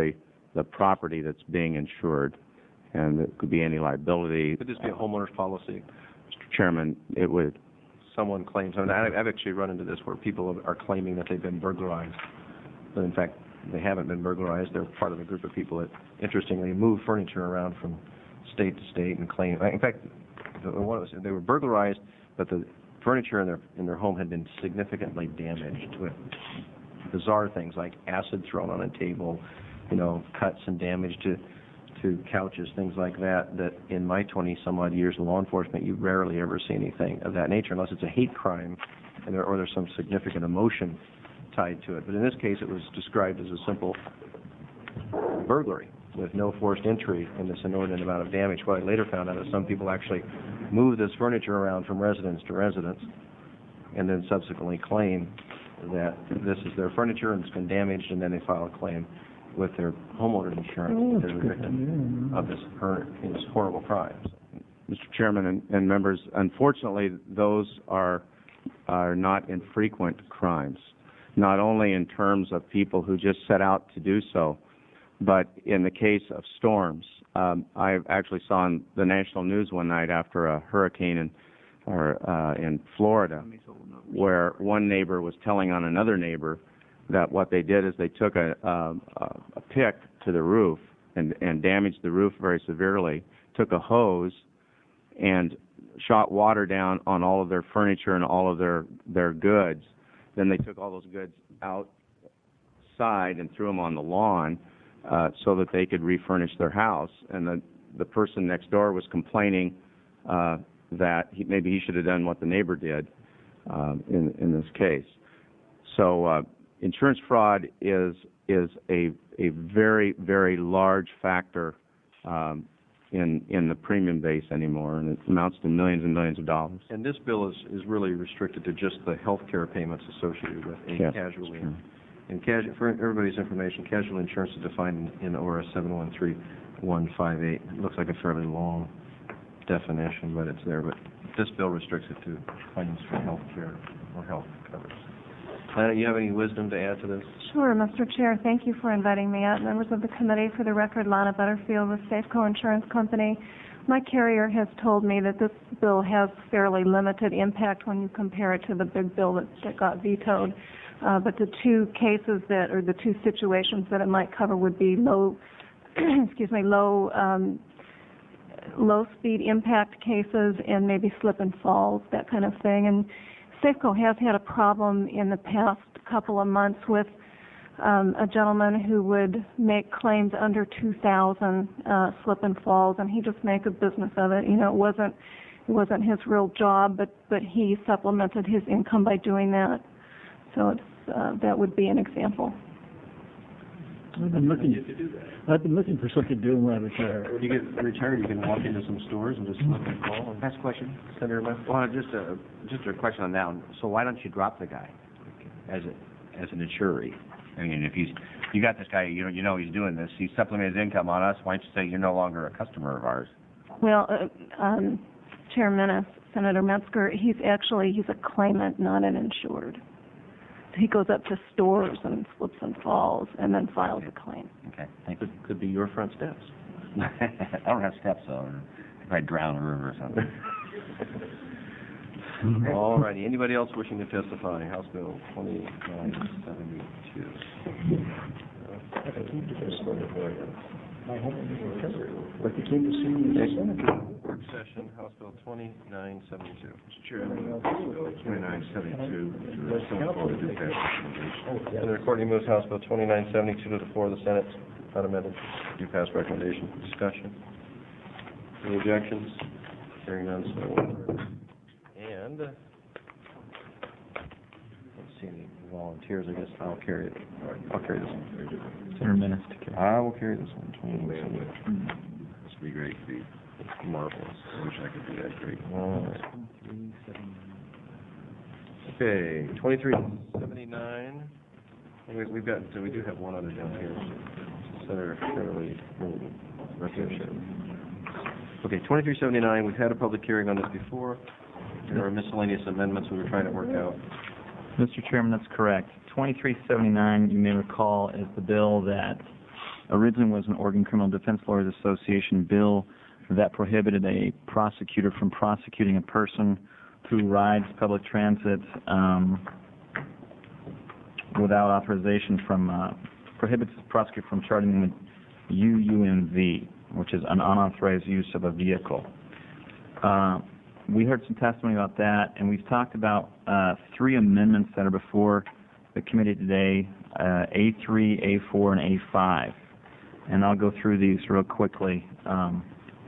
the property that's being insured, and it could be any liability. Could this be a homeowner's policy? Mister Chairman, it would. Someone claims, I mean, I- I've actually run into this where people are claiming that they've been burglarized, but in fact, they haven't been burglarized. They're part of a group of people that, interestingly, move furniture around from state to state and claim. In fact, the one was, they were burglarized, but the furniture in their in their home had been significantly damaged with bizarre things like acid thrown on a table, you know, cuts and damage to to couches, things like that. That in my twenty some odd years of law enforcement, you rarely ever see anything of that nature, unless it's a hate crime, and there, or there's some significant emotion tied to it. But in this case, it was described as a simple burglary with no forced entry and this inordinate amount of damage. What I later found out is some people actually move this furniture around from residence to residence and then subsequently claim that this is their furniture and it's been damaged, and then they file a claim with their homeowner's insurance that they're the victim of this, hor- this horrible crime. Mister Chairman and, and members, unfortunately, those are are not infrequent crimes, not only in terms of people who just set out to do so, but in the case of storms. Um, I actually saw on the national news one night after a hurricane in, or, uh, in Florida, where one neighbor was telling on another neighbor that what they did is they took a, um, a, a pick to the roof and, and damaged the roof very severely, took a hose and shot water down on all of their furniture and all of their, their goods. Then they took all those goods outside and threw them on the lawn uh, so that they could refurnish their house. And the, the person next door was complaining uh, that he, maybe he should have done what the neighbor did um, in, in this case. So uh, insurance fraud is is a a very, very large factor um, in in the premium base anymore, and it amounts to millions and millions of dollars. And this bill is, is really restricted to just the health care payments associated with a Yes, casualty. that's true. And casu- for everybody's information, casualty insurance is defined in, in O R S seven one three one five eight. It looks like a fairly long definition, but it's there. But this bill restricts it to claims for health care or health coverage. Lana, you have any wisdom to add to this? Sure, Mister Chair. Thank you for inviting me out. Members of the committee, for the record, Lana Butterfield with Safeco Insurance Company. My carrier has told me that this bill has fairly limited impact when you compare it to the big bill that, that got vetoed. Uh, but the two cases that, or the two situations that it might cover would be low, excuse me, low, um, low speed impact cases and maybe slip and falls, that kind of thing. And Safeco has had a problem in the past couple of months with um, a gentleman who would make claims under two thousand uh, slip and falls, and he just make a business of it. You know, it wasn't it wasn't his real job, but but he supplemented his income by doing that. So it's, uh, that would be an example. I've been looking, I've been looking for something to do when I retire. When you get retired, you can walk into some stores and just slip and fall. Last question. Senator Left. Well, just a just a question on that one. So why don't you drop the guy as a as an insuree? I mean, if he's you got this guy, you know you know he's doing this. He's supplemented his income on us. Why don't you say you're no longer a customer of ours? Well, uh, um, Chairman, uh, Senator Metzger, he's actually he's a claimant, not an insured. He goes up to stores and slips and falls and then files a claim. Okay, thank Could, could be your front steps. you. I don't have steps though. If I drown in a river or something. All righty. Anybody else wishing to testify? House Bill twenty-nine seventy-two. Like you came to see me in the Senate. Work session, House Bill twenty-nine seventy-two. Mister Chairman, twenty-nine seventy-two to the Senate for the due pass recommendation. And the recording moves House Bill twenty-nine seventy-two to the floor of the Senate, unamended, due pass recommendation. Discussion. Any objections? Hearing none, so ordered. And, uh, let's see any volunteers. I guess I'll carry it. All right, I'll carry this one. Ten minutes to carry. I will carry this one. twenty-nine seventy-two. This would be great, Steve. Marvelous. I wish I could do that great. All right. Okay, twenty-three seventy-nine. We, we've got, so we do have one other down here. Senator Shirley. Okay, twenty-three seventy-nine, we've had a public hearing on this before. There are miscellaneous amendments we were trying to work out. Mister Chairman, that's correct. twenty-three seventy-nine, you may recall, is the bill that originally was an Oregon Criminal Defense Lawyers Association bill that prohibited a prosecutor from prosecuting a person who rides public transit um, without authorization from, uh, prohibits the prosecutor from charging them with U U M V, which is an unauthorized use of a vehicle. Uh, we heard some testimony about that, and we've talked about uh, three amendments that are before the committee today, uh, A three, A four, and A five. And I'll go through these real quickly. Um,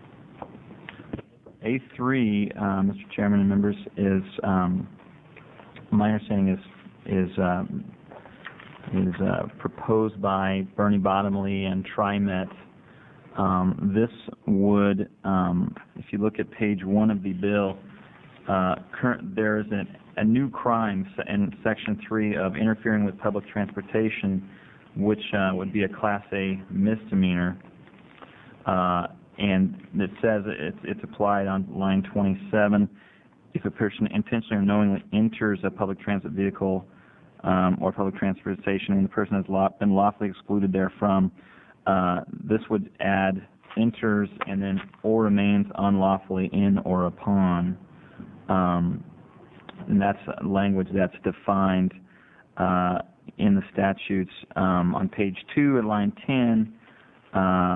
A three, uh, Mister Chairman and members, is um, my understanding is is um, is uh, proposed by Bernie Bottomley and TriMet. Um, this would, um, if you look at page one of the bill, uh, current there is an, a new crime in section three of interfering with public transportation, which uh, would be a Class A misdemeanor. Uh, and it says it's, it's applied on line twenty-seven. If a person intentionally or knowingly enters a public transit vehicle um, or public transportation and the person has law, been lawfully excluded therefrom, uh, this would add enters and then or remains unlawfully in or upon. Um, and that's language that's defined uh, in the statutes. Um, on page two at line ten, uh,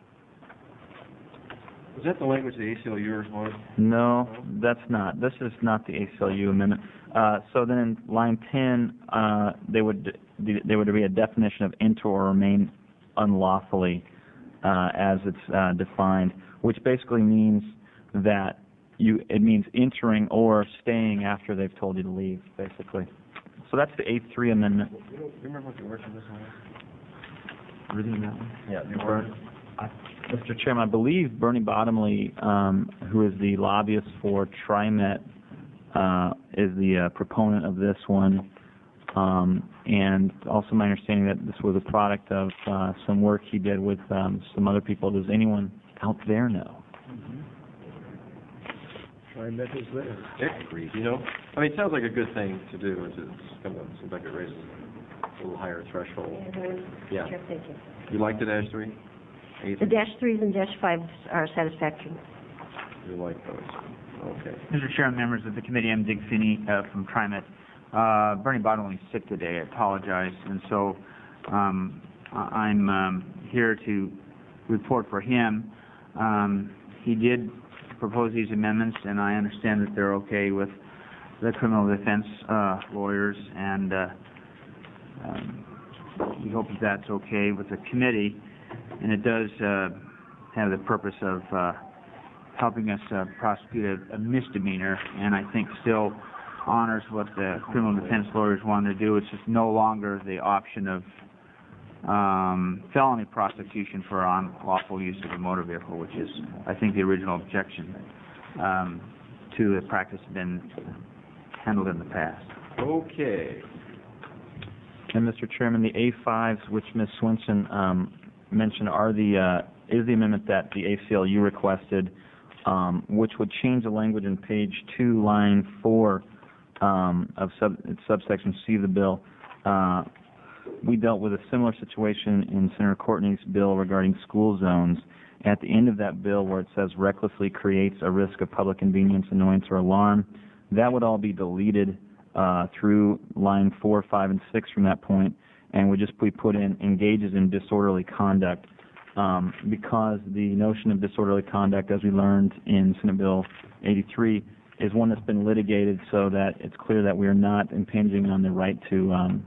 Is that the language the A C L U wanted? no, that's not. This is not the A C L U amendment. Uh, so then in line ten, uh, they would there would be a definition of enter or remain unlawfully uh, as it's uh, defined, which basically means that you it means entering or staying after they've told you to leave, basically. So that's the A three amendment. You don't, you remember what the origin of this one was? Reading that one? Yeah, the origin. Mister Chairman, I believe Bernie Bottomley, um, who is the lobbyist for TriMet, uh, is the uh, proponent of this one. Um, and also my understanding that this was a product of uh, some work he did with um, some other people. Does anyone out there know? TriMet is there. It agrees, you know? I mean, it sounds like a good thing to do. It's, it's kind of, seems like it raises a little higher threshold. Yeah. Sure, thank you. You like the dash three? The dash threes and dash fives are satisfactory. You like those? Okay. Mister Chairman, members of the committee, I'm Dick Finney uh, from TriMet. Uh, Bernie Bottomley is sick today. I apologize, and so um, I- I'm um, here to report for him. Um, he did propose these amendments, and I understand that they're okay with the criminal defense uh, lawyers, and uh, um, we hope that that's okay with the committee. And it does uh, have the purpose of uh, helping us uh, prosecute a, a misdemeanor, and I think still honors what the criminal defense lawyers wanted to do. It's just no longer the option of um, felony prosecution for unlawful use of a motor vehicle, which is, I think, the original objection um, to the practice had been handled in the past. Okay. And Mister Chairman, the A fives, which Miz Swenson um, mentioned, are the uh, is the amendment that the A C L U requested, um, which would change the language in page two, line four um, of sub, subsection C of the bill. Uh, we dealt with a similar situation in Senator Courtney's bill regarding school zones. At the end of that bill, where it says recklessly creates a risk of public convenience, annoyance, or alarm, that would all be deleted uh, through line four, five, and six from that point, and would just be put in engages in disorderly conduct, um, because the notion of disorderly conduct, as we learned in Senate Bill eighty-three, is one that's been litigated so that it's clear that we are not impinging on the right to um,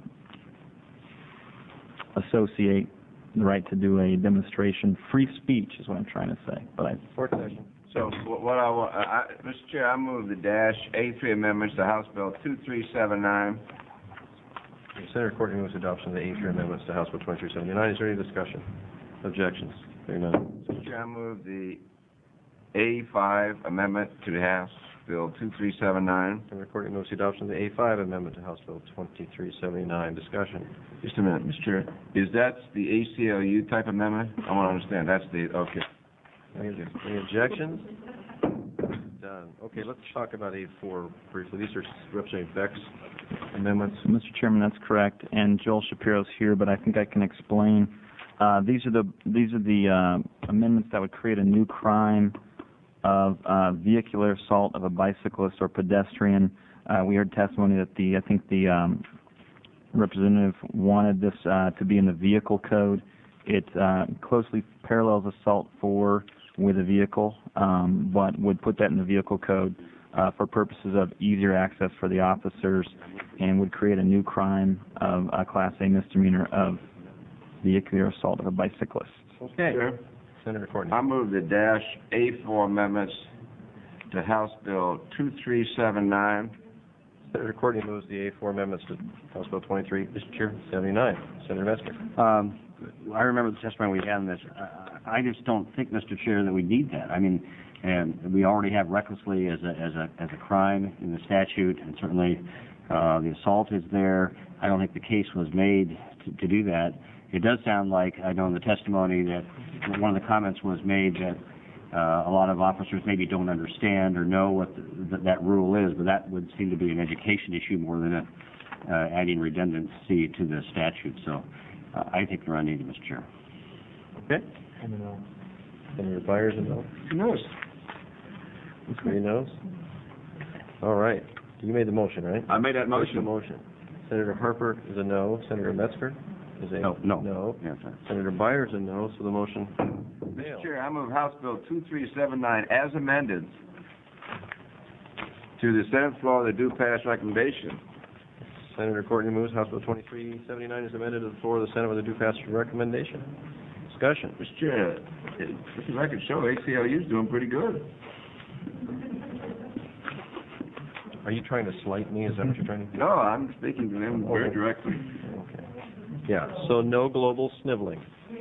associate, the right to do a demonstration. Free speech is what I'm trying to say. But I, Fourth session. So wh- what I want, I, I- Mister Chair, I move the dash A three amendments to House Bill two three seven nine. Senator Courtney moves adoption of the A three amendments to House Bill twenty-three seventy-nine. Is there any discussion? Objections? Hearing none. Mister Chair, I move the A five amendment to the House Bill two three seven nine. Senator Courtney moves the adoption of the A five amendment to House Bill twenty-three seventy-nine. Discussion. Just a minute, Mister Chair. Is that the A C L U type amendment? I want to understand. That's the, okay. Any, any objections? Done. Okay, let's talk about A four briefly. These are Representative Beck's amendments. Mister Chairman, that's correct. And Joel Shapiro's here, but I think I can explain Uh, these are the these are the uh, amendments that would create a new crime of uh, vehicular assault of a bicyclist or pedestrian. Uh, we heard testimony that the I think the um, representative wanted this uh, to be in the vehicle code. It uh, closely parallels assault for with a vehicle, um, but would put that in the vehicle code uh, for purposes of easier access for the officers, and would create a new crime of a Class A misdemeanor of vehicular assault of a bicyclist. Okay. Chair, Senator Courtney. I move the dash A four amendments to House Bill two three seven nine. Senator Courtney moves the A four amendments to House Bill twenty-three, Mister Chair, seventy-nine. Senator Metzger. Um, I remember the testimony we had on this. I, I just don't think, Mister Chair, that we need that. I mean, and we already have recklessly as a as a as a crime in the statute, and certainly uh, the assault is there. I don't think the case was made to, to do that. It does sound like, I know in the testimony that one of the comments was made that uh, a lot of officers maybe don't understand or know what the, that, that rule is, but that would seem to be an education issue more than a, uh, adding redundancy to the statute. So uh, I think they're unneeded, Mister Chair. Okay. Senator Byers, a no? No. Three noes? All right. You made the motion, right? I made that motion. The motion. Senator Harper is a no. Senator Metzger is a No, no. no. Yes, sir. Senator Byers is a no, so the motion Mister fails. Chair, I move House Bill two three seven nine as amended to the Senate floor that do pass recommendation. Senator Courtney moves House Bill twenty-three seventy-nine is amended to the floor of the Senate with a due pass recommendation. Discussion. Mister Chair, it- this record show A C L U is doing pretty good. Are you trying to slight me? Is that what you're trying to do? No, I'm speaking to them very directly. Okay. Yeah, so no global sniveling.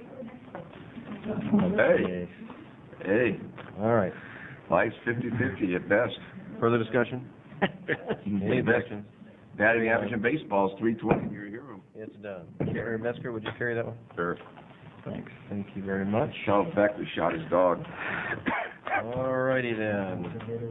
Hey, hey, All right. life's fifty-fifty at best. Further discussion? Any Best objections? batting average in baseball is three twenty. You're a hero. It's done. Senator Metzger, would you carry that one? Sure. Thanks. Thank you very much. Charles Beckley shot his dog. All righty then.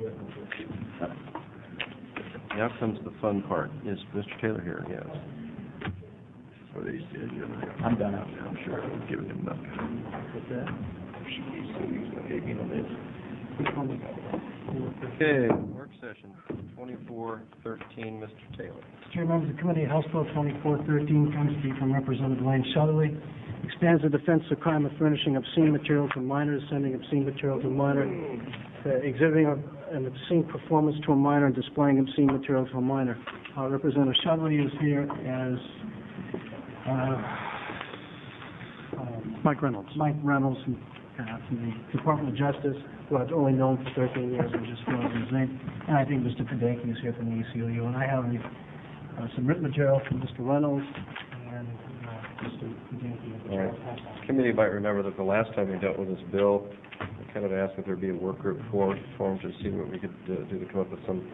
Now comes the fun part. Is Mister Taylor here? Yes. What he said, you know. I'm done. I'm sure I'm giving him nothing. What's that? He's gonna hate me on this. Okay, work session, twenty-four thirteen, Mister Taylor. Chair, members of the committee, House Bill twenty-four thirteen comes to you from Representative Lane Shetterly. Expands the defense of crime of furnishing obscene material to minors, sending obscene material to a minor, uh, exhibiting a, an obscene performance to a minor, and displaying obscene material to a minor. Uh, Representative Shetterly is here as uh, uh, Mike Reynolds. Mike Reynolds from, uh, from the Department of Justice, who I've only known for thirteen years, and just filled his name. And I think Mister Kadeki is here from the A C L U, and I have uh, some written material from Mister Reynolds and uh, Mister Kadeki. All right. Committee might remember that the last time we dealt with this bill, we kind of asked that there be a work group formed, formed to see what we could uh, do to come up with some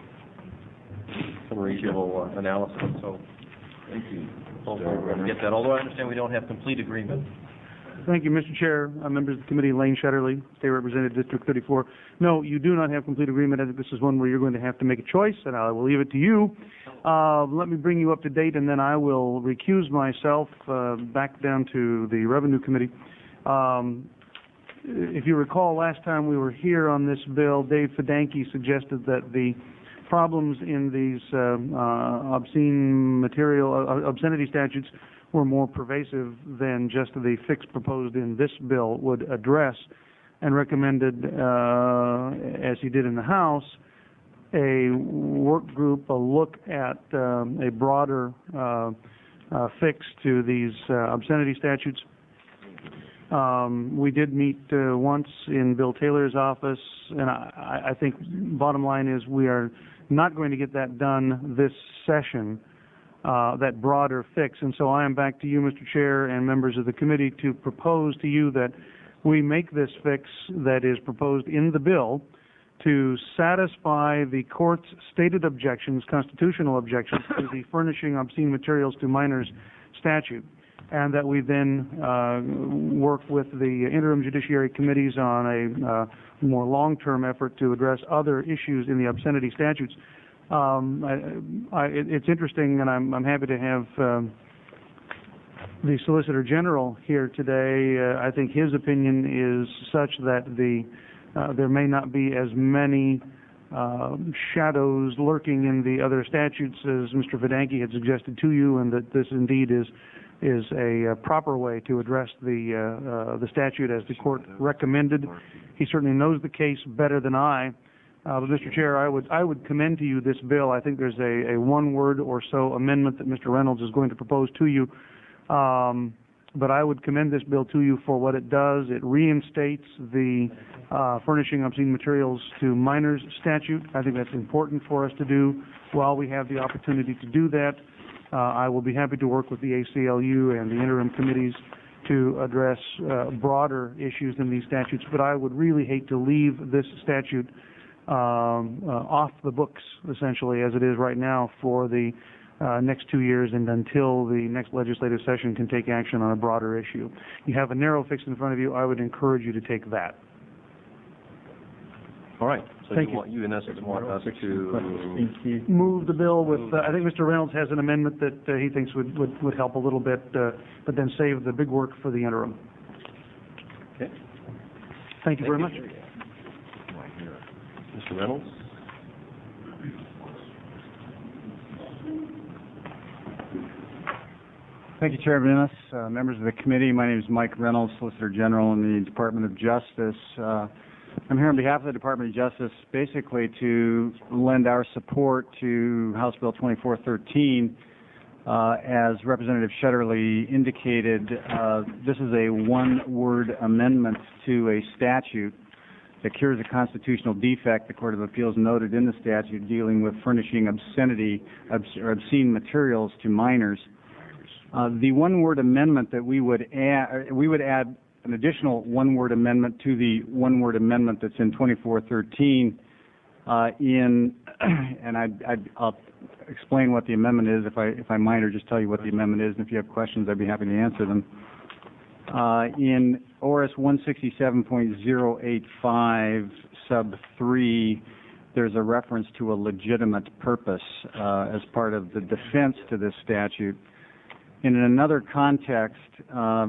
some reasonable uh, analysis. So, thank you. Hopefully we're going to get that. Although I understand we don't have complete agreement. Thank you, Mister Chair, uh, members of the committee, Lane Shetterly, State Representative, District thirty-four. No, you do not have complete agreement. I think this is one where you're going to have to make a choice, and I will leave it to you. Uh, let me bring you up to date, and then I will recuse myself uh, back down to the Revenue Committee. Um, if you recall, last time we were here on this bill, Dave Fidanki suggested that the problems in these uh, uh, obscene material, uh, obscenity statutes were more pervasive than just the fix proposed in this bill would address, and recommended, uh, as he did in the House, a work group, a look at um, a broader uh, uh, fix to these uh, obscenity statutes. Um, we did meet uh, once in Bill Taylor's office, and I, I think bottom line is we are not going to get that done this session, uh, that broader fix. And so I am back to you, Mister Chair, and members of the committee to propose to you that we make this fix that is proposed in the bill to satisfy the court's stated objections, constitutional objections, to the furnishing obscene materials to minors statute, and that we then uh, work with the interim judiciary committees on a uh, more long-term effort to address other issues in the obscenity statutes. Um, I, I, it, it's interesting, and I'm, I'm happy to have um, the Solicitor General here today, uh, I think his opinion is such that the uh, there may not be as many uh, shadows lurking in the other statutes as Mister Vidanki had suggested to you, and that this indeed is is a, uh proper way to address the uh, uh, the statute as the court recommended. He certainly knows the case better than I. Uh, but Mister Chair, I would I would commend to you this bill. I think there's a, a one-word or so amendment that Mister Reynolds is going to propose to you. Um, but I would commend this bill to you for what it does. It reinstates the uh, furnishing obscene materials to minors statute. I think that's important for us to do while we have the opportunity to do that. Uh, I will be happy to work with the A C L U and the interim committees to address uh, broader issues in these statutes, but I would really hate to leave this statute um, uh, off the books, essentially, as it is right now for the uh, next two years and until the next legislative session can take action on a broader issue. You have a narrow fix in front of you. I would encourage you to take that. All right. So Thank you, you. Want, you in essence want us to Move the bill with, uh, I think Mister Reynolds has an amendment that uh, he thinks would, would, would help a little bit, uh, but then save the big work for the interim. Okay. Thank you very much. Mister Reynolds? Thank you, Chairman Ennis, uh, members of the committee. My name is Mike Reynolds, Solicitor General in the Department of Justice. Uh, I'm here on behalf of the Department of Justice basically to lend our support to House Bill twenty-four thirteen. Uh, as Representative Shetterly indicated, uh, this is a one-word amendment to a statute that cures a constitutional defect the Court of Appeals noted in the statute dealing with furnishing obscenity obs or obscene materials to minors. Uh, the one-word amendment that we would add, we would add an additional one-word amendment to the one-word amendment that's in twenty-four thirteen. Uh, in, and I, I, I'll explain what the amendment is if I, if I might, or just tell you what the amendment is. And if you have questions, I'd be happy to answer them. Uh, in O R S one sixty-seven point oh eight five sub three, there's a reference to a legitimate purpose uh, as part of the defense to this statute. In another context uh,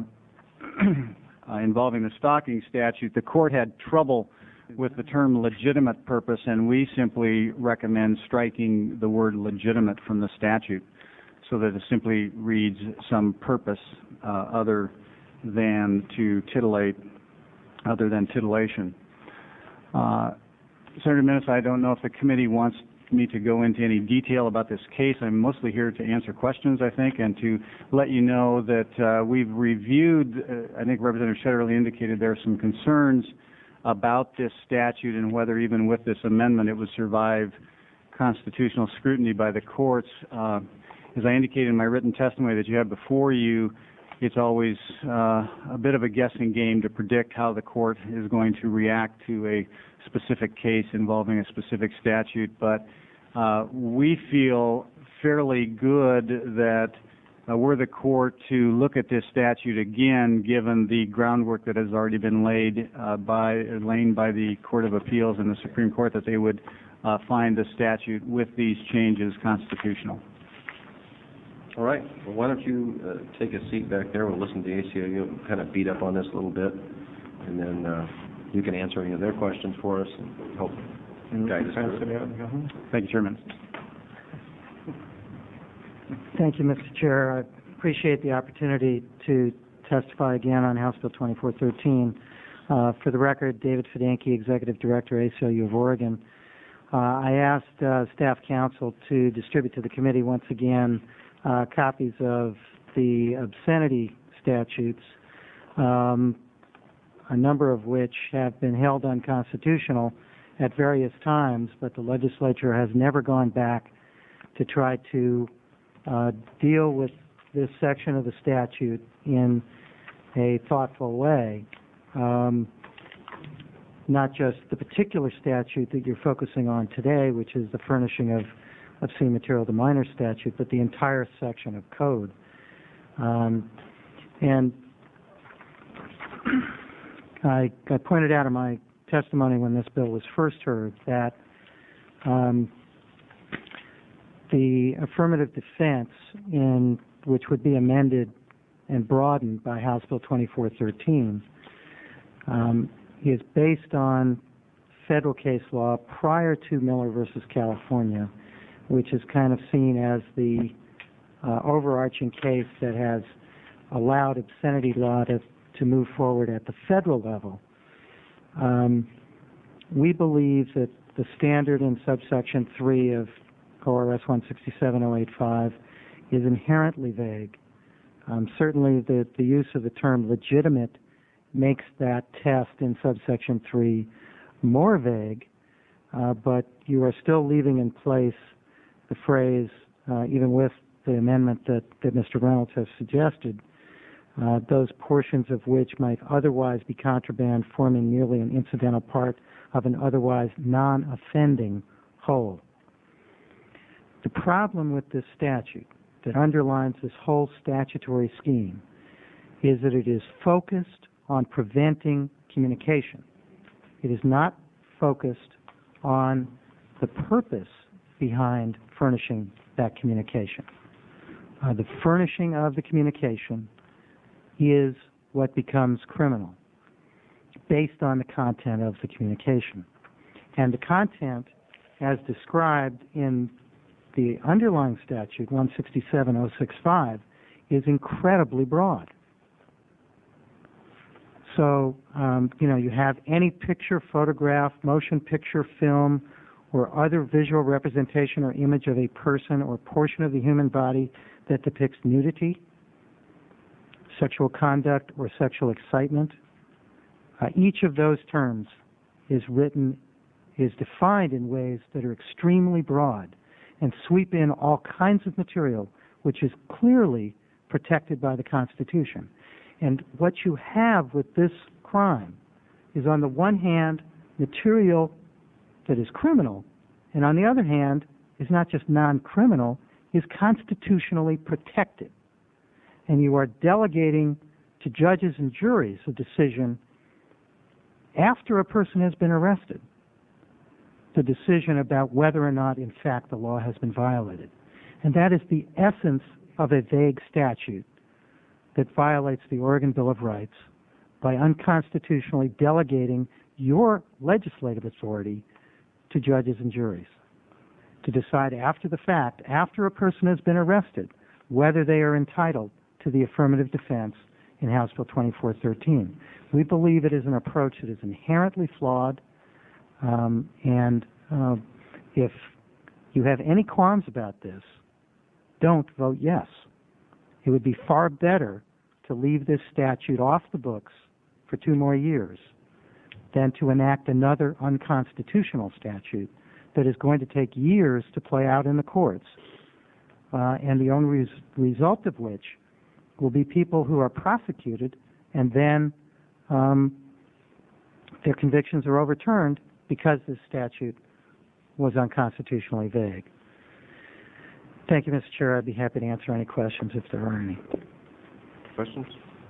uh, involving the stalking statute, the court had trouble with the term legitimate purpose, and we simply recommend striking the word legitimate from the statute so that it simply reads some purpose uh, other than to titillate, other than titillation. Uh, Senator Minnis, I don't know if the committee wants me to go into any detail about this case. I'm mostly here to answer questions, I think, and to let you know that uh, we've reviewed, uh, I think Representative Shetterly indicated there are some concerns about this statute and whether even with this amendment it would survive constitutional scrutiny by the courts. Uh, as I indicated in my written testimony that you have before you, it's always uh, a bit of a guessing game to predict how the court is going to react to a specific case involving a specific statute, but uh, we feel fairly good that uh, we're the court to look at this statute again, given the groundwork that has already been laid uh, by laid by the Court of Appeals and the Supreme Court, that they would uh, find the statute with these changes constitutional. All right. Well, why don't you uh, take a seat back there? We'll listen to the A C L U kind of beat up on this a little bit, and then uh, you can answer any of their questions for us and help guide us through. Thank you, Chairman. Thank you, Mister Chair. I appreciate the opportunity to testify again on House Bill twenty-four thirteen. Uh, for the record, David Fidanki, Executive Director, A C L U of Oregon. Uh, I asked uh, staff counsel to distribute to the committee once again uh, copies of the obscenity statutes, um, a number of which have been held unconstitutional at various times, but the legislature has never gone back to try to uh, deal with this section of the statute in a thoughtful way. Um, not just the particular statute that you're focusing on today, which is the furnishing of obscene material to minors statute, but the entire section of code. Um, and I, I pointed out in my testimony when this bill was first heard that um, the affirmative defense, in which would be amended and broadened by House Bill twenty-four thirteen um, is based on federal case law prior to Miller versus California, which is kind of seen as the uh, overarching case that has allowed obscenity law to, to move forward at the federal level. Um, we believe that the standard in subsection three of O R S one sixty-seven oh eighty-five is inherently vague. Um, certainly the, the use of the term legitimate makes that test in subsection three more vague, uh, but you are still leaving in place the phrase, uh, even with the amendment that, that Mister Reynolds has suggested, uh, those portions of which might otherwise be contraband forming merely an incidental part of an otherwise non-offending whole. The problem with this statute that underlines this whole statutory scheme is that it is focused on preventing communication. It is not focused on the purpose behind furnishing that communication. Uh, the furnishing of the communication is what becomes criminal based on the content of the communication. And the content, as described in the underlying statute, one sixty-seven oh sixty-five, is incredibly broad. So, um, you know, you have any picture, photograph, motion picture, film, or other visual representation or image of a person or portion of the human body that depicts nudity, sexual conduct, or sexual excitement. Uh, each of those terms is written, is defined in ways that are extremely broad and sweep in all kinds of material which is clearly protected by the Constitution. And what you have with this crime is, on the one hand, material that is criminal, and on the other hand, is not just non-criminal, is constitutionally protected. And you are delegating to judges and juries a decision after a person has been arrested, the decision about whether or not, in fact, the law has been violated. And that is the essence of a vague statute that violates the Oregon Bill of Rights by unconstitutionally delegating your legislative authority to judges and juries to decide after the fact, after a person has been arrested, whether they are entitled to the affirmative defense in House Bill twenty-four thirteen. We believe it is an approach that is inherently flawed, um, and uh, if you have any qualms about this, don't vote yes. It would be far better to leave this statute off the books for two more years than to enact another unconstitutional statute that is going to take years to play out in the courts, uh, and the only res- result of which will be people who are prosecuted and then um, their convictions are overturned because this statute was unconstitutionally vague. Thank you, Mister Chair. I'd be happy to answer any questions if there are any. Questions?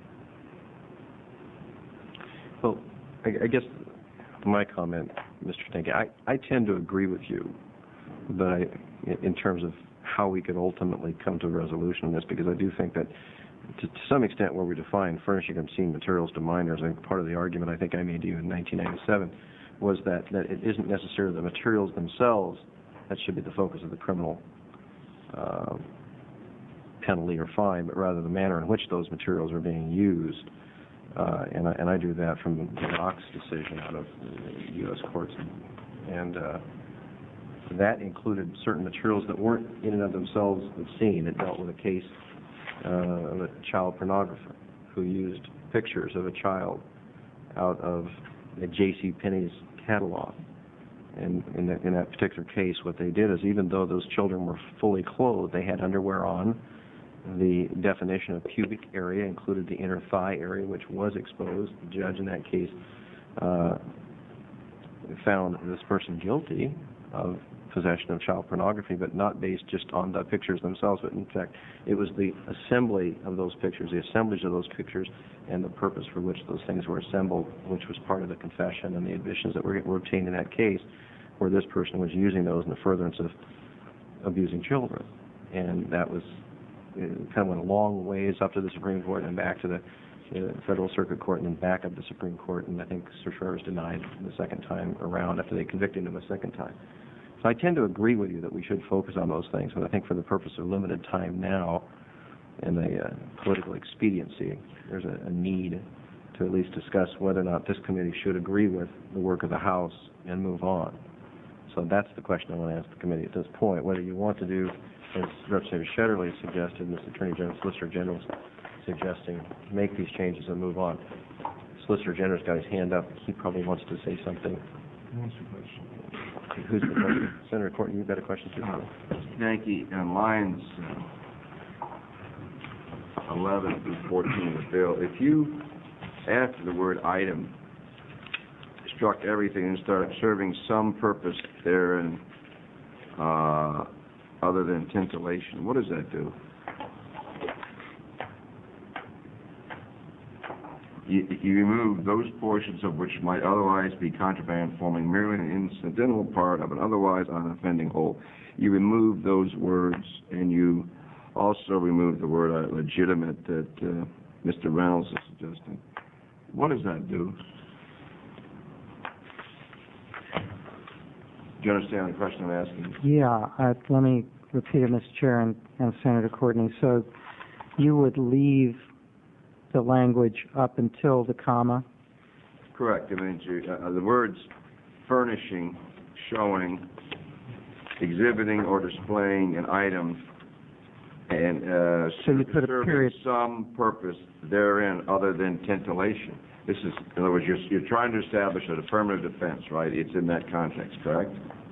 Well, I, I guess my comment, Mister Stanky, I, I tend to agree with you, but I, in terms of how we could ultimately come to a resolution on this, because I do think that to, to some extent where we define furnishing obscene materials to minors, I think part of the argument I think I made to you in nineteen ninety-seven was that, that it isn't necessarily the materials themselves that should be the focus of the criminal uh, penalty or fine, but rather the manner in which those materials are being used. Uh, and, I, and I drew that from the Knox decision out of the U S courts. And uh, that included certain materials that weren't in and of themselves obscene. It dealt with a case uh, of a child pornographer who used pictures of a child out of a J C Penney's catalog. And in, the, in that particular case, what they did is, even though those children were fully clothed, they had underwear on. The definition of pubic area included the inner thigh area, which was exposed. The judge in that case uh, found this person guilty of possession of child pornography, but not based just on the pictures themselves, but in fact it was the assembly of those pictures, the assemblage of those pictures, and the purpose for which those things were assembled, which was part of the confession and the admissions that were, were obtained in that case, where this person was using those in the furtherance of abusing children. And that was it kind of went a long ways up to the Supreme Court and back to the the Federal Circuit Court and then back up to the Supreme Court, and I think Sir Schreier was denied the second time around after they convicted him a second time. So I tend to agree with you that we should focus on those things, but I think for the purpose of limited time now and the uh, political expediency, there's a, a need to at least discuss whether or not this committee should agree with the work of the House and move on. So that's the question I want to ask the committee at this point, whether you want to do, as Representative Shetterly suggested, and the Attorney General, Solicitor General's suggesting, make these changes and move on. Solicitor General's got his hand up. He probably wants to say something. Who's the question? Senator Courtney, you've got a question too. Thank you. On lines uh, eleven through fourteen of the bill, if you, after the word item, struck everything and started serving some purpose therein uh, other than titillation, what does that do? You, you remove those portions of which might otherwise be contraband, forming merely an incidental part of an otherwise unoffending whole. You remove those words, and you also remove the word uh, legitimate that uh, Mister Reynolds is suggesting. What does that do? Do you understand the question I'm asking? Yeah, uh, let me repeat it, Mister Chair and, and Senator Courtney. So you would leave the language up until the comma? Correct. I mean, you, uh, the words furnishing, showing, exhibiting, or displaying an item, and uh, so you put a serving period. some purpose therein other than titillation. This is, in other words, you're, you're trying to establish an affirmative defense, right? It's in that context, correct?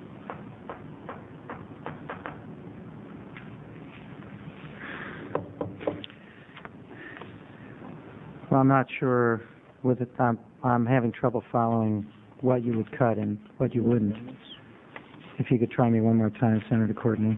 Well, I'm not sure with it. I'm, I'm having trouble following what you would cut and what you wouldn't. If you could try me one more time, Senator Courtney.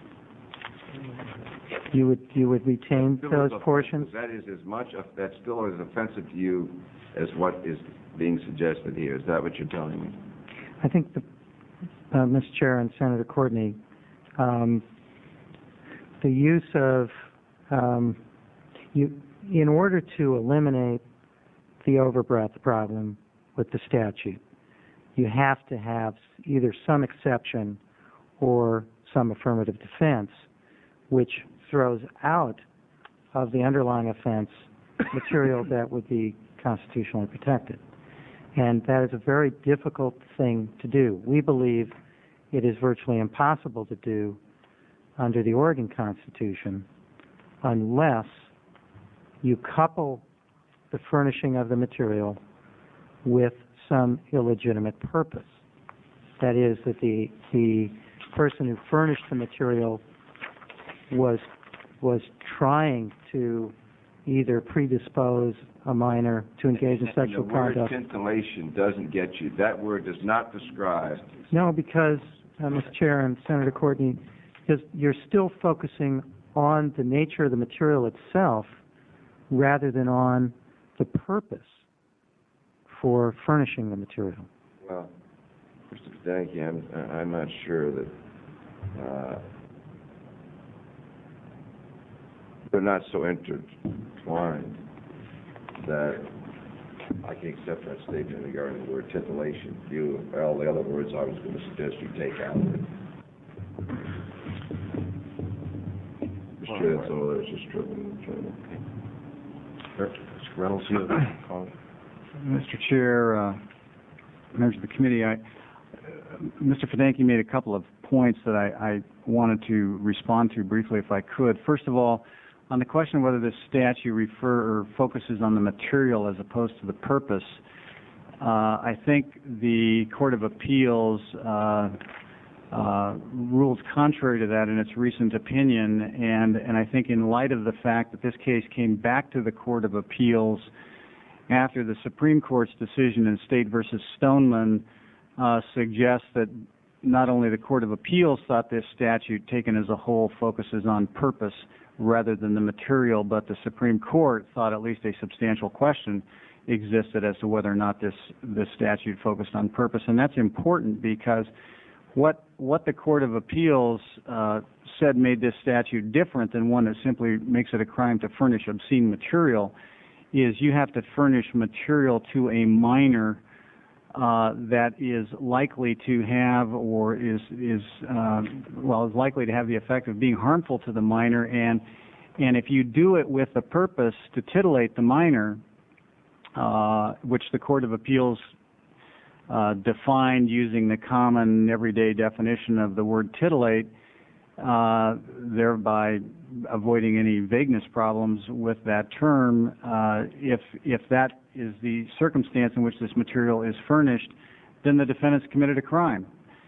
You would you would retain those portions? That is as much, of, that's still as offensive to you as what is being suggested here. Is that what you're telling me? I think, the, uh, Mister Chair and Senator Courtney, um, the use of, um, you, in order to eliminate the overbreadth problem with the statute, you have to have either some exception or some affirmative defense, which throws out of the underlying offense material that would be constitutionally protected. And that is a very difficult thing to do. We believe it is virtually impossible to do under the Oregon Constitution unless you couple the furnishing of the material with some illegitimate purpose. That is, that the, the person who furnished the material was was trying to either predispose a minor to engage in sexual the word conduct. titillation doesn't get you. That word does not describe. No, because, uh, Mister Chair and Senator Courtney, because you're still focusing on the nature of the material itself rather than on the purpose for furnishing the material. Well, Mister Fidanki, I'm, I'm not sure that uh, they're not so intertwined that I can accept that statement regarding the word titillation. You, all the other words I was going to suggest you take out of it. Sure, that's all there's just tripping. Reynolds, you have a comment? Mister Chair, uh, members of the committee, I, uh, Mister Fidanki made a couple of points that I, I wanted to respond to briefly if I could. First of all, on the question of whether this statute refer or focuses on the material as opposed to the purpose, uh, I think the Court of Appeals uh, uh, ruled contrary to that in its recent opinion, and, and I think in light of the fact that this case came back to the Court of Appeals after the Supreme Court's decision in State versus Stoneman uh, suggests that not only the Court of Appeals thought this statute taken as a whole focuses on purpose rather than the material, but the Supreme Court thought at least a substantial question existed as to whether or not this, this statute focused on purpose. And that's important because What, what the Court of Appeals uh, said made this statute different than one that simply makes it a crime to furnish obscene material is you have to furnish material to a minor uh, that is likely to have or is, is uh, well, is likely to have the effect of being harmful to the minor. And, and if you do it with the purpose to titillate the minor, uh, which the Court of Appeals Uh, defined using the common everyday definition of the word titillate, uh, thereby avoiding any vagueness problems with that term. Uh, if if that is the circumstance in which this material is furnished, then the defendant's committed a crime.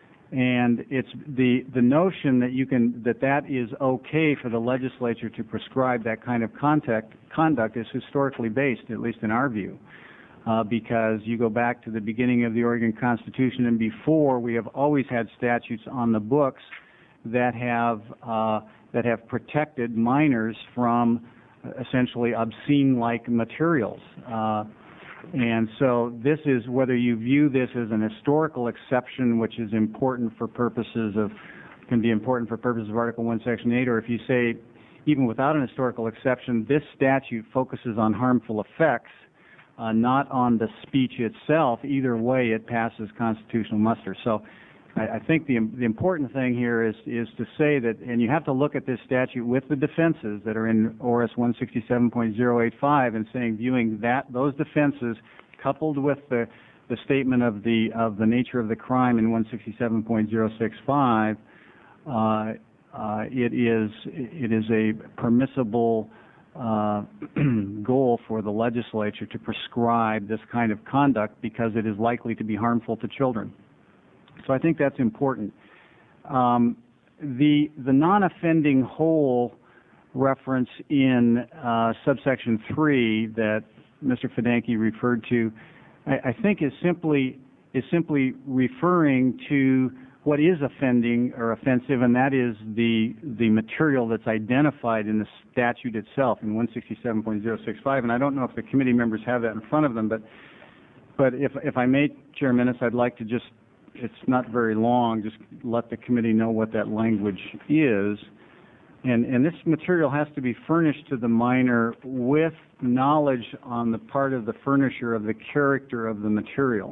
And it's the the notion that you can that that is okay for the legislature to prescribe that kind of contact, conduct is historically based, at least in our view. Uh, because you go back to the beginning of the Oregon Constitution and before, we have always had statutes on the books that have uh, that have protected minors from essentially obscene-like materials. Uh, and so this is, whether you view this as an historical exception, which is important for purposes of, can be important for purposes of Article one, Section eight, or if you say, even without an historical exception, this statute focuses on harmful effects, Uh, not on the speech itself. Either way, it passes constitutional muster. So I, I think the, the important thing here is, is to say that, and you have to look at this statute with the defenses that are in O R S one sixty-seven point zero eight five and saying, viewing that, those defenses coupled with the, the statement of the, of the nature of the crime in one sixty-seven point zero six five, uh, uh, it is, it is a permissible Uh, goal for the legislature to prescribe this kind of conduct because it is likely to be harmful to children. So I think that's important. Um, the the non-offending whole reference in uh, subsection three that Mister Fidanki referred to, I, I think is simply is simply referring to what is offending or offensive, and that is the the material that's identified in the statute itself in one sixty-seven point zero six five. And I don't know if the committee members have that in front of them, but but if if I may, Chair Minnis, I'd like to just, it's not very long, just let the committee know what that language is. And and this material has to be furnished to the minor with knowledge on the part of the furnisher of the character of the material.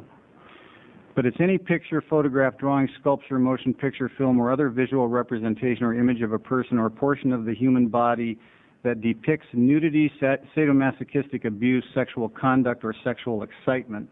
But it's any picture, photograph, drawing, sculpture, motion picture, film, or other visual representation or image of a person or portion of the human body that depicts nudity, sadomasochistic abuse, sexual conduct, or sexual excitement.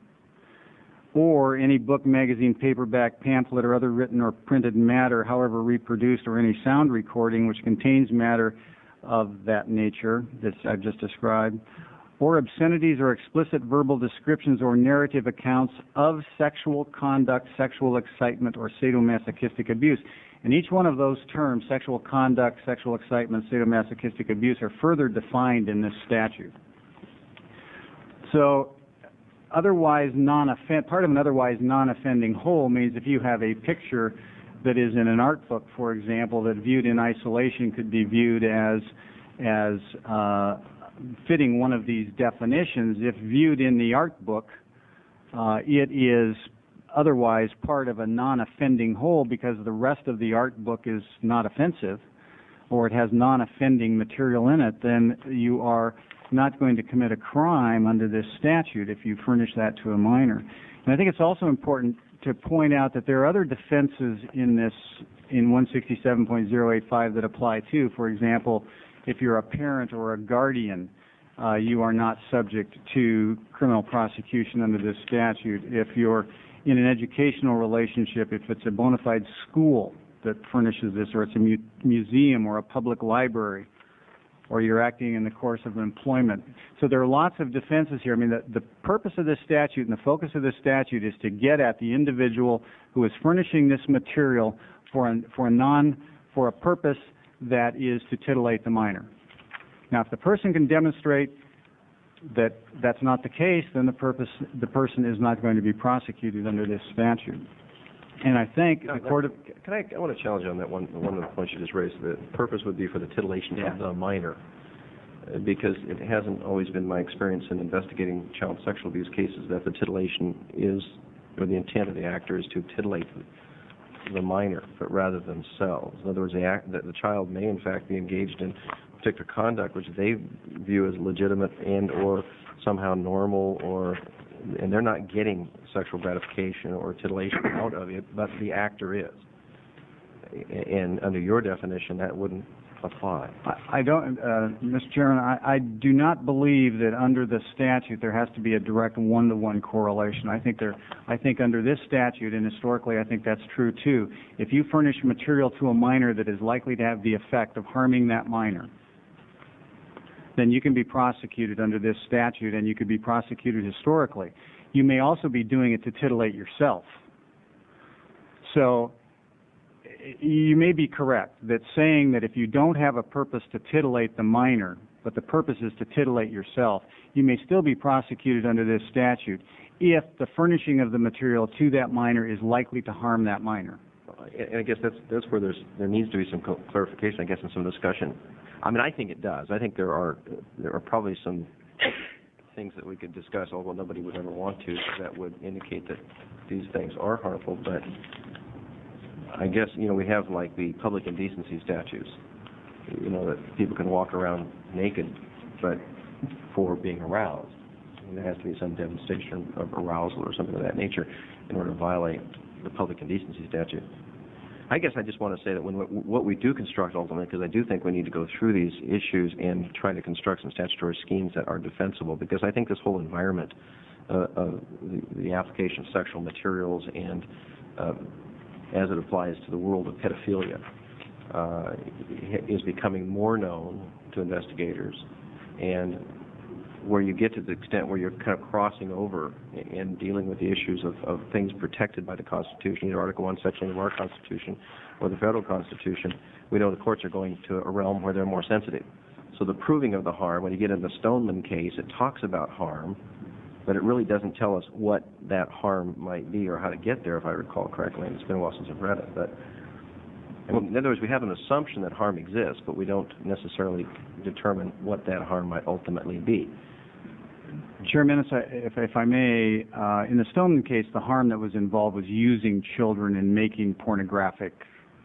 Or any book, magazine, paperback, pamphlet, or other written or printed matter, however reproduced, or any sound recording which contains matter of that nature that I've just described, or obscenities or explicit verbal descriptions or narrative accounts of sexual conduct, sexual excitement, or sadomasochistic abuse. And each one of those terms, sexual conduct, sexual excitement, sadomasochistic abuse, are further defined in this statute. So otherwise non-offend, part of an otherwise non-offending whole means if you have a picture that is in an art book, for example, that viewed in isolation could be viewed as, as uh, fitting one of these definitions. If viewed in the art book, uh, it is otherwise part of a non-offending whole because the rest of the art book is not offensive, or it has non-offending material in it, then you are not going to commit a crime under this statute if you furnish that to a minor. And I think it's also important to point out that there are other defenses in this, in one sixty-seven point zero eight five that apply too. For example, if you're a parent or a guardian, uh, you are not subject to criminal prosecution under this statute. If you're in an educational relationship, if it's a bona fide school that furnishes this, or it's a mu museum or a public library, or you're acting in the course of employment. So there are lots of defenses here. I mean, the, the purpose of this statute and the focus of this statute is to get at the individual who is furnishing this material for a, for a non, for a purpose that is to titillate the minor. Now, if the person can demonstrate that that's not the case, then the purpose, the person is not going to be prosecuted under this statute. And I think no, the court of... Can I, I want to challenge on that one, one of the points you just raised. The purpose would be for the titillation yeah. of the minor, because it hasn't always been my experience in investigating child sexual abuse cases that the titillation is, or the intent of the actor is to titillate the minor, but rather themselves. In other words, the, act, the, the child may in fact be engaged in particular conduct which they view as legitimate and or somehow normal, or and they're not getting sexual gratification or titillation out of it, but the actor is. And under your definition, that wouldn't apply. I, I don't, uh, Mister Chairman, I, I do not believe that under the statute there has to be a direct one-to-one correlation. I think there, I think under this statute, and historically I think that's true too, if you furnish material to a minor that is likely to have the effect of harming that minor, then you can be prosecuted under this statute, and you could be prosecuted historically. You may also be doing it to titillate yourself. So you may be correct that saying that if you don't have a purpose to titillate the minor, but the purpose is to titillate yourself, you may still be prosecuted under this statute if the furnishing of the material to that minor is likely to harm that minor. And I guess that's that's where there's there needs to be some clarification, I guess, and some discussion. I mean, I think it does. I think there are there are probably some things that we could discuss, although nobody would ever want to, that would indicate that these things are harmful. But I guess, you know, we have like the public indecency statutes, you know, that people can walk around naked, but for being aroused. And there has to be some demonstration of arousal or something of that nature in order to violate the public indecency statute. I guess I just want to say that when what we do construct ultimately, because I do think we need to go through these issues and try to construct some statutory schemes that are defensible, because I think this whole environment uh, of the, the application of sexual materials and uh, as it applies to the world of pedophilia uh, is becoming more known to investigators, and where you get to the extent where you're kind of crossing over and dealing with the issues of, of things protected by the Constitution, either Article one, Section eight of our Constitution or the federal Constitution, we know the courts are going to a realm where they're more sensitive. So the proving of the harm, when you get in the Stoneman case, it talks about harm, but it really doesn't tell us what that harm might be or how to get there, if I recall correctly. And it's been a while since I've read it. But I mean, in other words, we have an assumption that harm exists, but we don't necessarily determine what that harm might ultimately be. Chairman, if, if I may, uh, in the Stoneman case, the harm that was involved was using children and making pornographic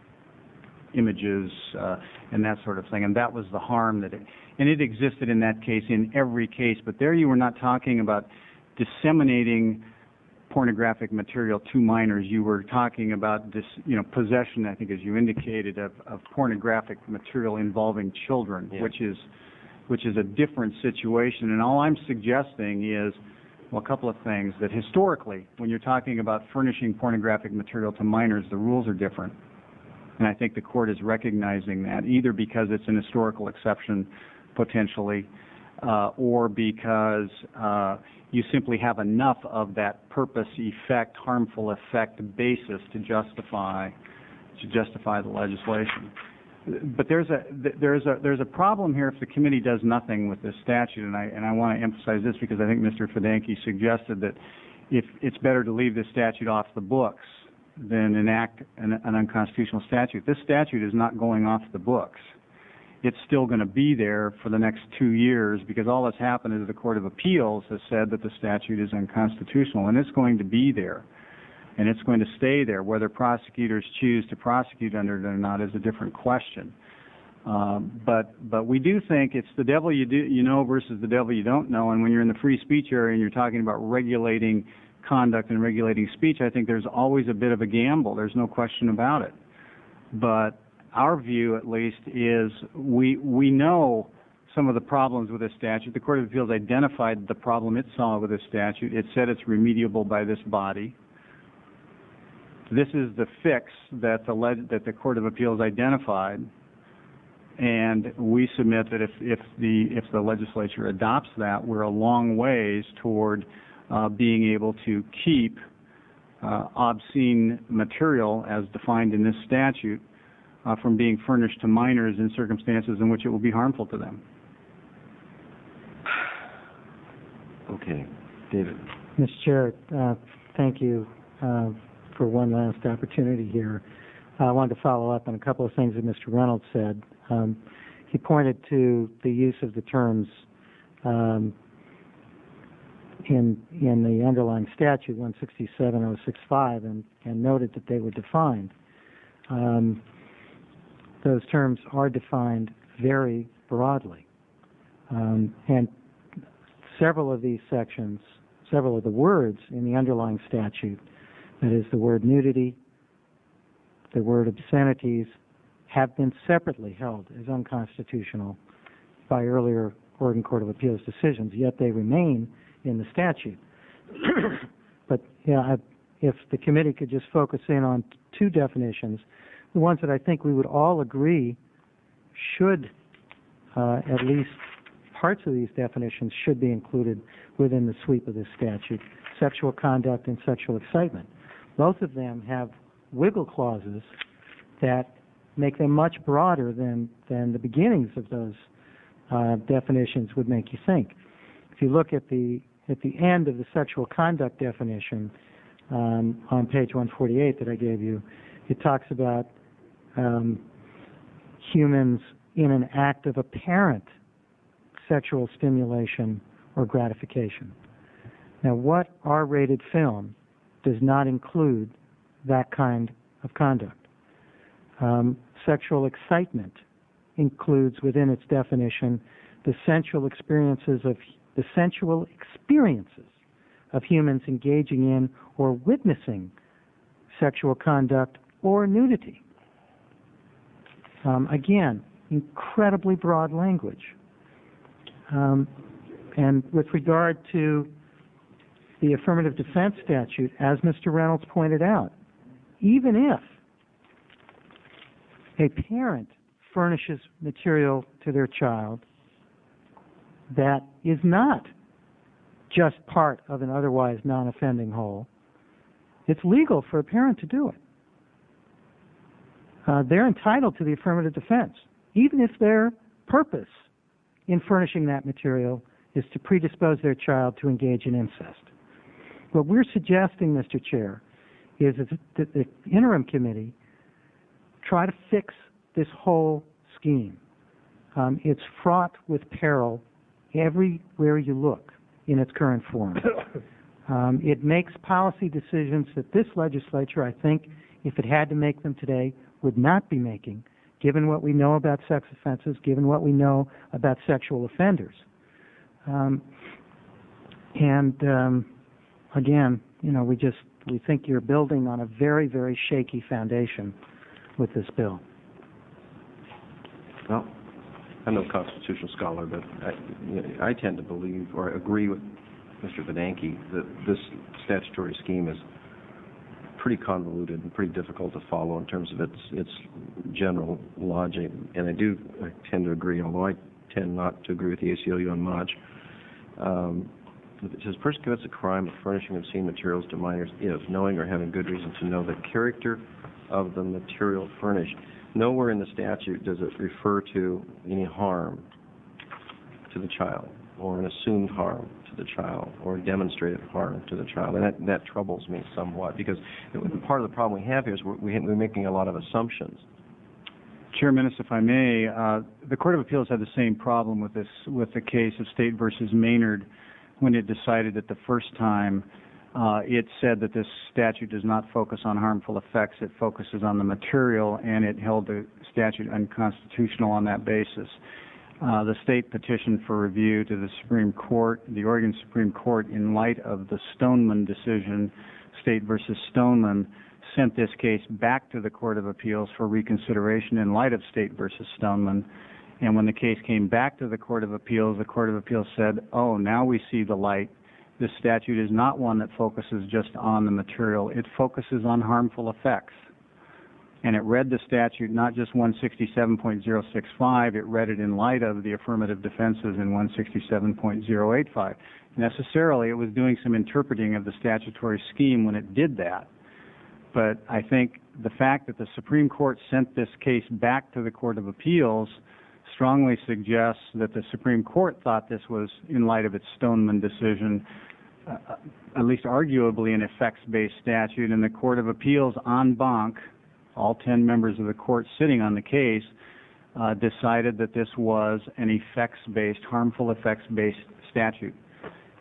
images uh, and that sort of thing, and that was the harm that it, and it existed in that case in every case, but there you were not talking about disseminating pornographic material to minors. You were talking about this, you know, possession, I think, as you indicated, of, of pornographic material involving children, yeah. which is which is a different situation. And all I'm suggesting is, well, a couple of things, that historically, when you're talking about furnishing pornographic material to minors, the rules are different. And I think the court is recognizing that, either because it's an historical exception, potentially, uh, or because uh, you simply have enough of that purpose, effect, harmful effect basis to justify to justify the legislation. But there's a there's a there's a problem here if the committee does nothing with this statute, and I and I want to emphasize this because I think Mister Fidanki suggested that if it's better to leave this statute off the books than enact an, an unconstitutional statute. This statute is not going off the books. It's still going to be there for the next two years because all that's happened is the Court of Appeals has said that the statute is unconstitutional, and it's going to be there. And it's going to stay there. Whether prosecutors choose to prosecute under it or not is a different question. Um, but but we do think it's the devil you do you know versus the devil you don't know. And when you're in the free speech area and you're talking about regulating conduct and regulating speech, I think there's always a bit of a gamble. There's no question about it. But our view, at least, is we we know some of the problems with this statute. The Court of Appeals identified the problem it saw with this statute. It said it's remediable by this body. This is the fix that the leg- that the Court of Appeals identified, and we submit that if, if the if the legislature adopts that, we're a long ways toward uh, being able to keep uh, obscene material, as defined in this statute, uh, from being furnished to minors in circumstances in which it will be harmful to them. Okay, David. Mister Chair, uh, thank you. Uh, for one last opportunity here. Uh, I wanted to follow up on a couple of things that Mister Reynolds said. Um, he pointed to the use of the terms um, in in the underlying statute, one sixty-seven oh six five, and, and noted that they were defined. um, those terms are defined very broadly. Um, and several of these sections, several of the words in the underlying statute, that is the word nudity, the word obscenities, have been separately held as unconstitutional by earlier Oregon Court of Appeals decisions, yet they remain in the statute. But yeah, I, if the committee could just focus in on two definitions, the ones that I think we would all agree should, uh, at least parts of these definitions should be included within the sweep of this statute, sexual conduct and sexual excitement. Both of them have wiggle clauses that make them much broader than, than the beginnings of those uh, definitions would make you think. If you look at the at the end of the sexual conduct definition um, on page one forty-eight that I gave you, it talks about um, humans in an act of apparent sexual stimulation or gratification. Now, what R-rated film does not include that kind of conduct? Um, sexual excitement includes within its definition the sensual experiences of the sensual experiences of humans engaging in or witnessing sexual conduct or nudity. Um, again, incredibly broad language. Um, and with regard to the affirmative defense statute, as Mister Reynolds pointed out, even if a parent furnishes material to their child that is not just part of an otherwise non-offending whole, it's legal for a parent to do it. Uh, they're entitled to the affirmative defense, even if their purpose in furnishing that material is to predispose their child to engage in incest. What we're suggesting, Mister Chair, is that the interim committee try to fix this whole scheme. Um, it's fraught with peril everywhere you look in its current form. Um, it makes policy decisions that this legislature, I think, if it had to make them today, would not be making, given what we know about sex offenses, given what we know about sexual offenders. Um, and um, again, you know, we just we think you're building on a very, very shaky foundation with this bill. Well, I'm no constitutional scholar, but I, you know, I tend to believe or agree with Mister Vidanki that this statutory scheme is pretty convoluted and pretty difficult to follow in terms of its its general logic. And I do I tend to agree, although I tend not to agree with the A C L U on much. Um, it says, person commits a crime of furnishing obscene materials to minors if knowing or having good reason to know the character of the material furnished. Nowhere in the statute does it refer to any harm to the child or an assumed harm to the child or demonstrated harm to the child. And that, that troubles me somewhat because part of the problem we have here is we're, we're making a lot of assumptions. Chairman, if I may, uh, the Court of Appeals had the same problem with this, with the case of State versus Maynard when it decided that the first time uh, it said that this statute does not focus on harmful effects, it focuses on the material, and it held the statute unconstitutional on that basis. Uh, the state petitioned for review to the Supreme Court, the Oregon Supreme Court, in light of the Stoneman decision, State versus Stoneman, sent this case back to the Court of Appeals for reconsideration in light of State versus Stoneman. And when the case came back to the Court of Appeals, the Court of Appeals said, oh, now we see the light. This statute is not one that focuses just on the material. It focuses on harmful effects. And it read the statute, not just one sixty-seven point oh six five, it read it in light of the affirmative defenses in one sixty-seven point oh eight five. Necessarily, it was doing some interpreting of the statutory scheme when it did that. But I think the fact that the Supreme Court sent this case back to the Court of Appeals strongly suggests that the Supreme Court thought this was, in light of its Stoneman decision, uh, at least arguably an effects-based statute, and the Court of Appeals en banc, all ten members of the court sitting on the case, uh, decided that this was an effects-based, harmful effects-based statute.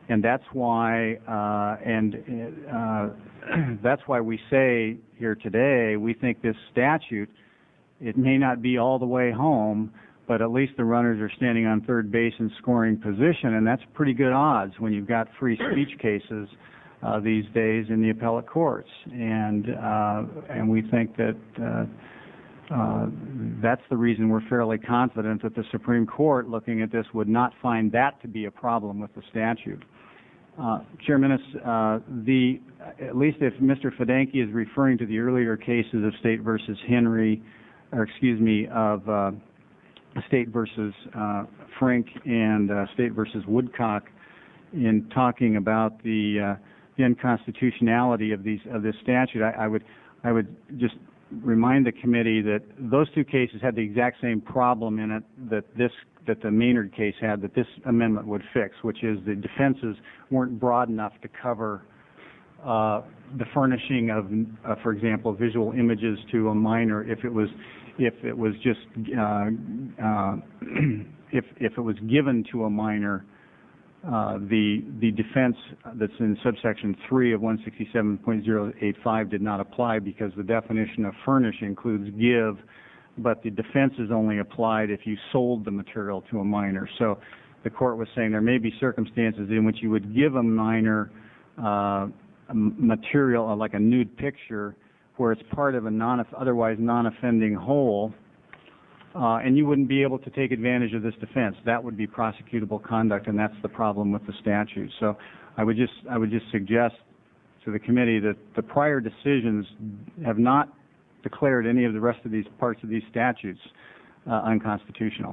And that's why, uh, and uh, that's why we say here today, we think this statute, it may not be all the way home, but at least the runners are standing on third base and scoring position, and that's pretty good odds when you've got free speech cases uh, these days in the appellate courts. And uh, and we think that uh, uh, that's the reason we're fairly confident that the Supreme Court, looking at this, would not find that to be a problem with the statute. Uh, Chairman, uh, the at least if Mister Fidanki is referring to the earlier cases of State versus Henry, or excuse me, of uh, State versus uh, Frank and uh, State versus Woodcock, in talking about the, uh, the unconstitutionality of these of this statute, I, I would I would just remind the committee that those two cases had the exact same problem in it that this that the Maynard case had, that this amendment would fix, which is the defenses weren't broad enough to cover uh, the furnishing of, uh, for example, visual images to a minor if it was if it was just uh, uh, if if it was given to a minor. Uh, the the defense that's in subsection three of one sixty-seven point zero eight five did not apply because the definition of furnish includes give, but the defense is only applied if you sold the material to a minor. So the court was saying there may be circumstances in which you would give a minor uh, a material uh, like a nude picture where it's part of a non otherwise non-offending whole, Uh, and you wouldn't be able to take advantage of this defense. That would be prosecutable conduct, and that's the problem with the statute. So I would just I would just suggest to the committee that the prior decisions have not declared any of the rest of these parts of these statutes uh, unconstitutional.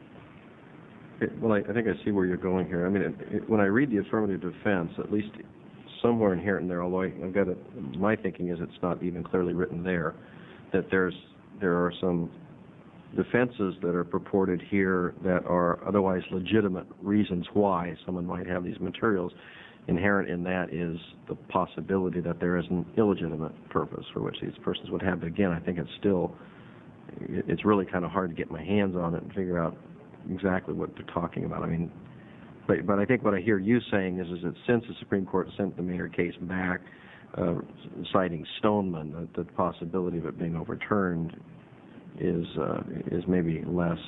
Okay, well, I, I think I see where you're going here. I mean, it, it, when I read the affirmative defense, at least somewhere inherent in there, although I, I've got it, my thinking is it's not even clearly written there, that there's there are some defenses that are purported here that are otherwise legitimate reasons why someone might have these materials. Inherent in that is the possibility that there is an illegitimate purpose for which these persons would have. But again, I think it's still, it's really kind of hard to get my hands on it and figure out exactly what they're talking about. I mean, but, but I think what I hear you saying is, is that since the Supreme Court sent the Maynard case back, uh, citing Stoneman, that the possibility of it being overturned is uh, is maybe less.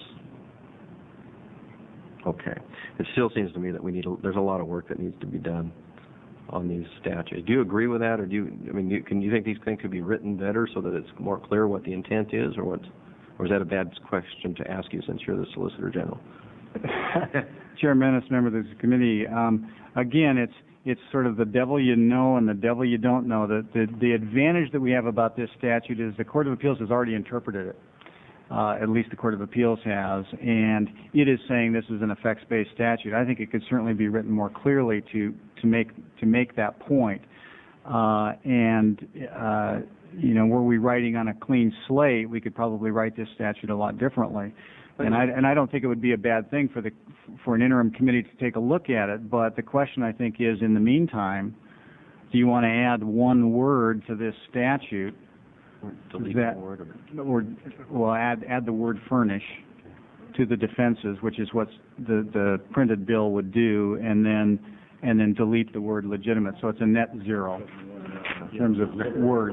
Okay. It still seems to me that we need. A, there's a lot of work that needs to be done on these statutes. Do you agree with that, or do you? I mean, you, can you think these things could be written better so that it's more clear what the intent is, or what? Or is that a bad question to ask you since you're the Solicitor General? Chair Menace, member of this committee. Um, again, it's it's sort of the devil you know and the devil you don't know. The, the the advantage that we have about this statute is the Court of Appeals has already interpreted it. Uh, at least the Court of Appeals has, and it is saying this is an effects-based statute. I think it could certainly be written more clearly to to make to make that point. Uh, and uh, you know, were we writing on a clean slate, we could probably write this statute a lot differently. And I and I don't think it would be a bad thing for the for an interim committee to take a look at it. But the question I think is, in the meantime, do you want to add one word to this statute? Delete that, the word, or, or well, add add the word furnish to the defenses, which is what the the printed bill would do, and then and then delete the word legitimate. So it's a net zero in terms of words.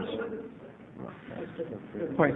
Point.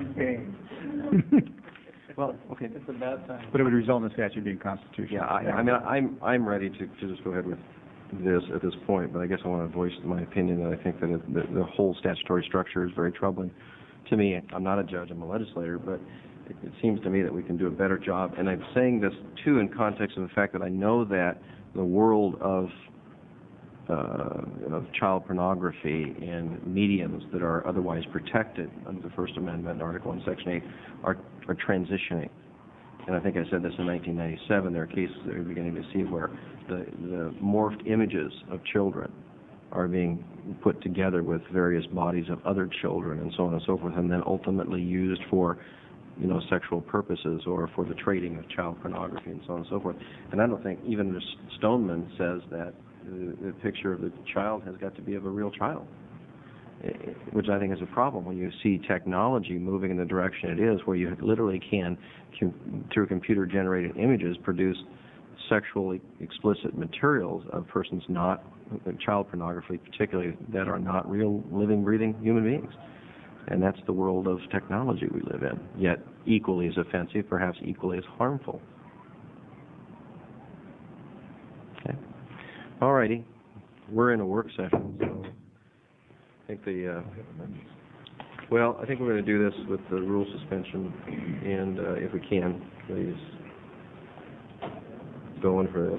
Well, okay. It's a bad time. But it would result in the statute being constitutional. Yeah, I, I mean, I'm I'm ready to, to just go ahead with this at this point, but I guess I want to voice my opinion that I think that it, the, the whole statutory structure is very troubling to me. I'm not a judge, I'm a legislator, but it, it seems to me that we can do a better job. And I'm saying this, too, in context of the fact that I know that the world of, uh, of child pornography and mediums that are otherwise protected under the First Amendment, Article one, Section eight, are, are transitioning. And I think I said this in nineteen ninety-seven, there are cases that we're beginning to see where the, the morphed images of children are being put together with various bodies of other children and so on and so forth, and then ultimately used for, you know, sexual purposes or for the trading of child pornography and so on and so forth. And I don't think even Stoneman says that the, the picture of the child has got to be of a real child, which I think is a problem when you see technology moving in the direction it is, where you literally can, through computer-generated images, produce sexually explicit materials of persons not, child pornography particularly, that are not real, living, breathing human beings. And that's the world of technology we live in, yet equally as offensive, perhaps equally as harmful. Okay. All righty. We're in a work session, so I think the, uh, well, I think we're going to do this with the rule suspension, and uh, if we can, please go in for this.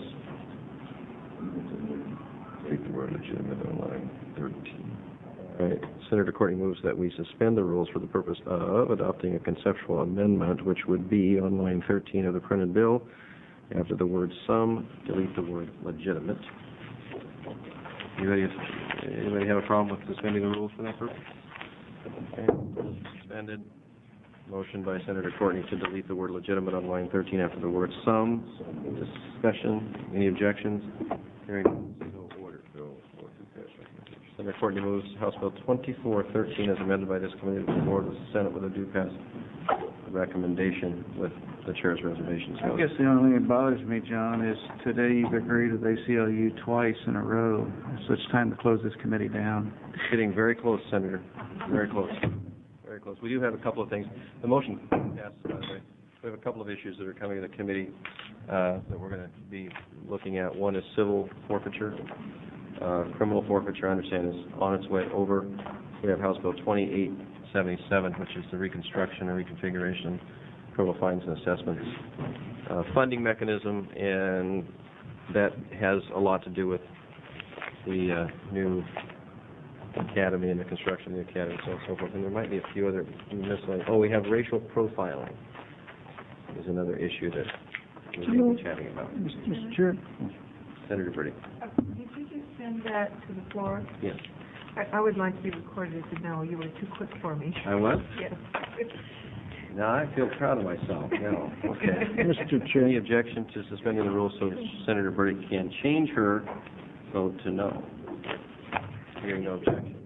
Delete the word legitimate on line thirteen. All right. Senator Courtney moves that we suspend the rules for the purpose of adopting a conceptual amendment, which would be on line thirteen of the printed bill. After the word some, delete the word legitimate. Anybody, anybody have a problem with suspending the rules for that purpose? Okay. Suspended. Motion by Senator Courtney to delete the word legitimate on line thirteen after the word some. Discussion. Any objections? Hearing none. So ordered. Senator Courtney moves House Bill twenty-four thirteen as amended by this committee to the floor of the Senate with a due pass recommendation with the chair's reservations. I guess the only thing that bothers me, John, is today you've agreed with A C L U twice in a row, so it's time to close this committee down. Getting very close, Senator. Very close. Very close. We do have a couple of things. The motion passed, by the way. We have a couple of issues that are coming to the committee uh, that we're going to be looking at. One is civil forfeiture. Uh, criminal forfeiture, I understand, is on its way over. We have House Bill twenty-eight seventy-seven, which is the reconstruction and reconfiguration, criminal fines and assessments uh, funding mechanism, and that has a lot to do with the uh, new academy and the construction of the academy, so on and so forth. And there might be a few other miscellaneous. Oh, we have racial profiling is another issue that we'll be chatting about. Mister Chair. Senator Brady. Uh, Did you just send that to the floor? Yes. I, I would like to be recorded as a no. You were too quick for me. I what? Yes. No, I feel proud of myself. No. Okay. Mister Chair. Any objection to suspending the rules so Senator Brady can change her vote to no? Hearing no objections.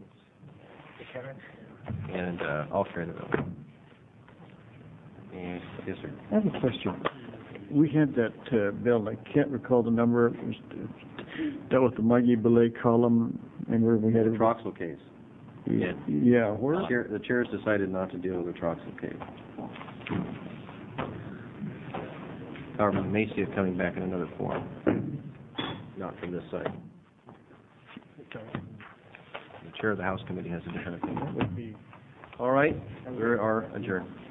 And uh, I'll carry the vote. And, yes, sir. I have a question. We had that uh, bill, I can't recall the number, it was uh, dealt with the Maggie Belay column, and where we had The a... Troxel case. Yeah. Yeah, where? The chair, the chair has decided not to deal with the Troxel case. However, we may see it coming back in another form, not from this side. The chair of the House Committee has a different opinion. All right, we are adjourned.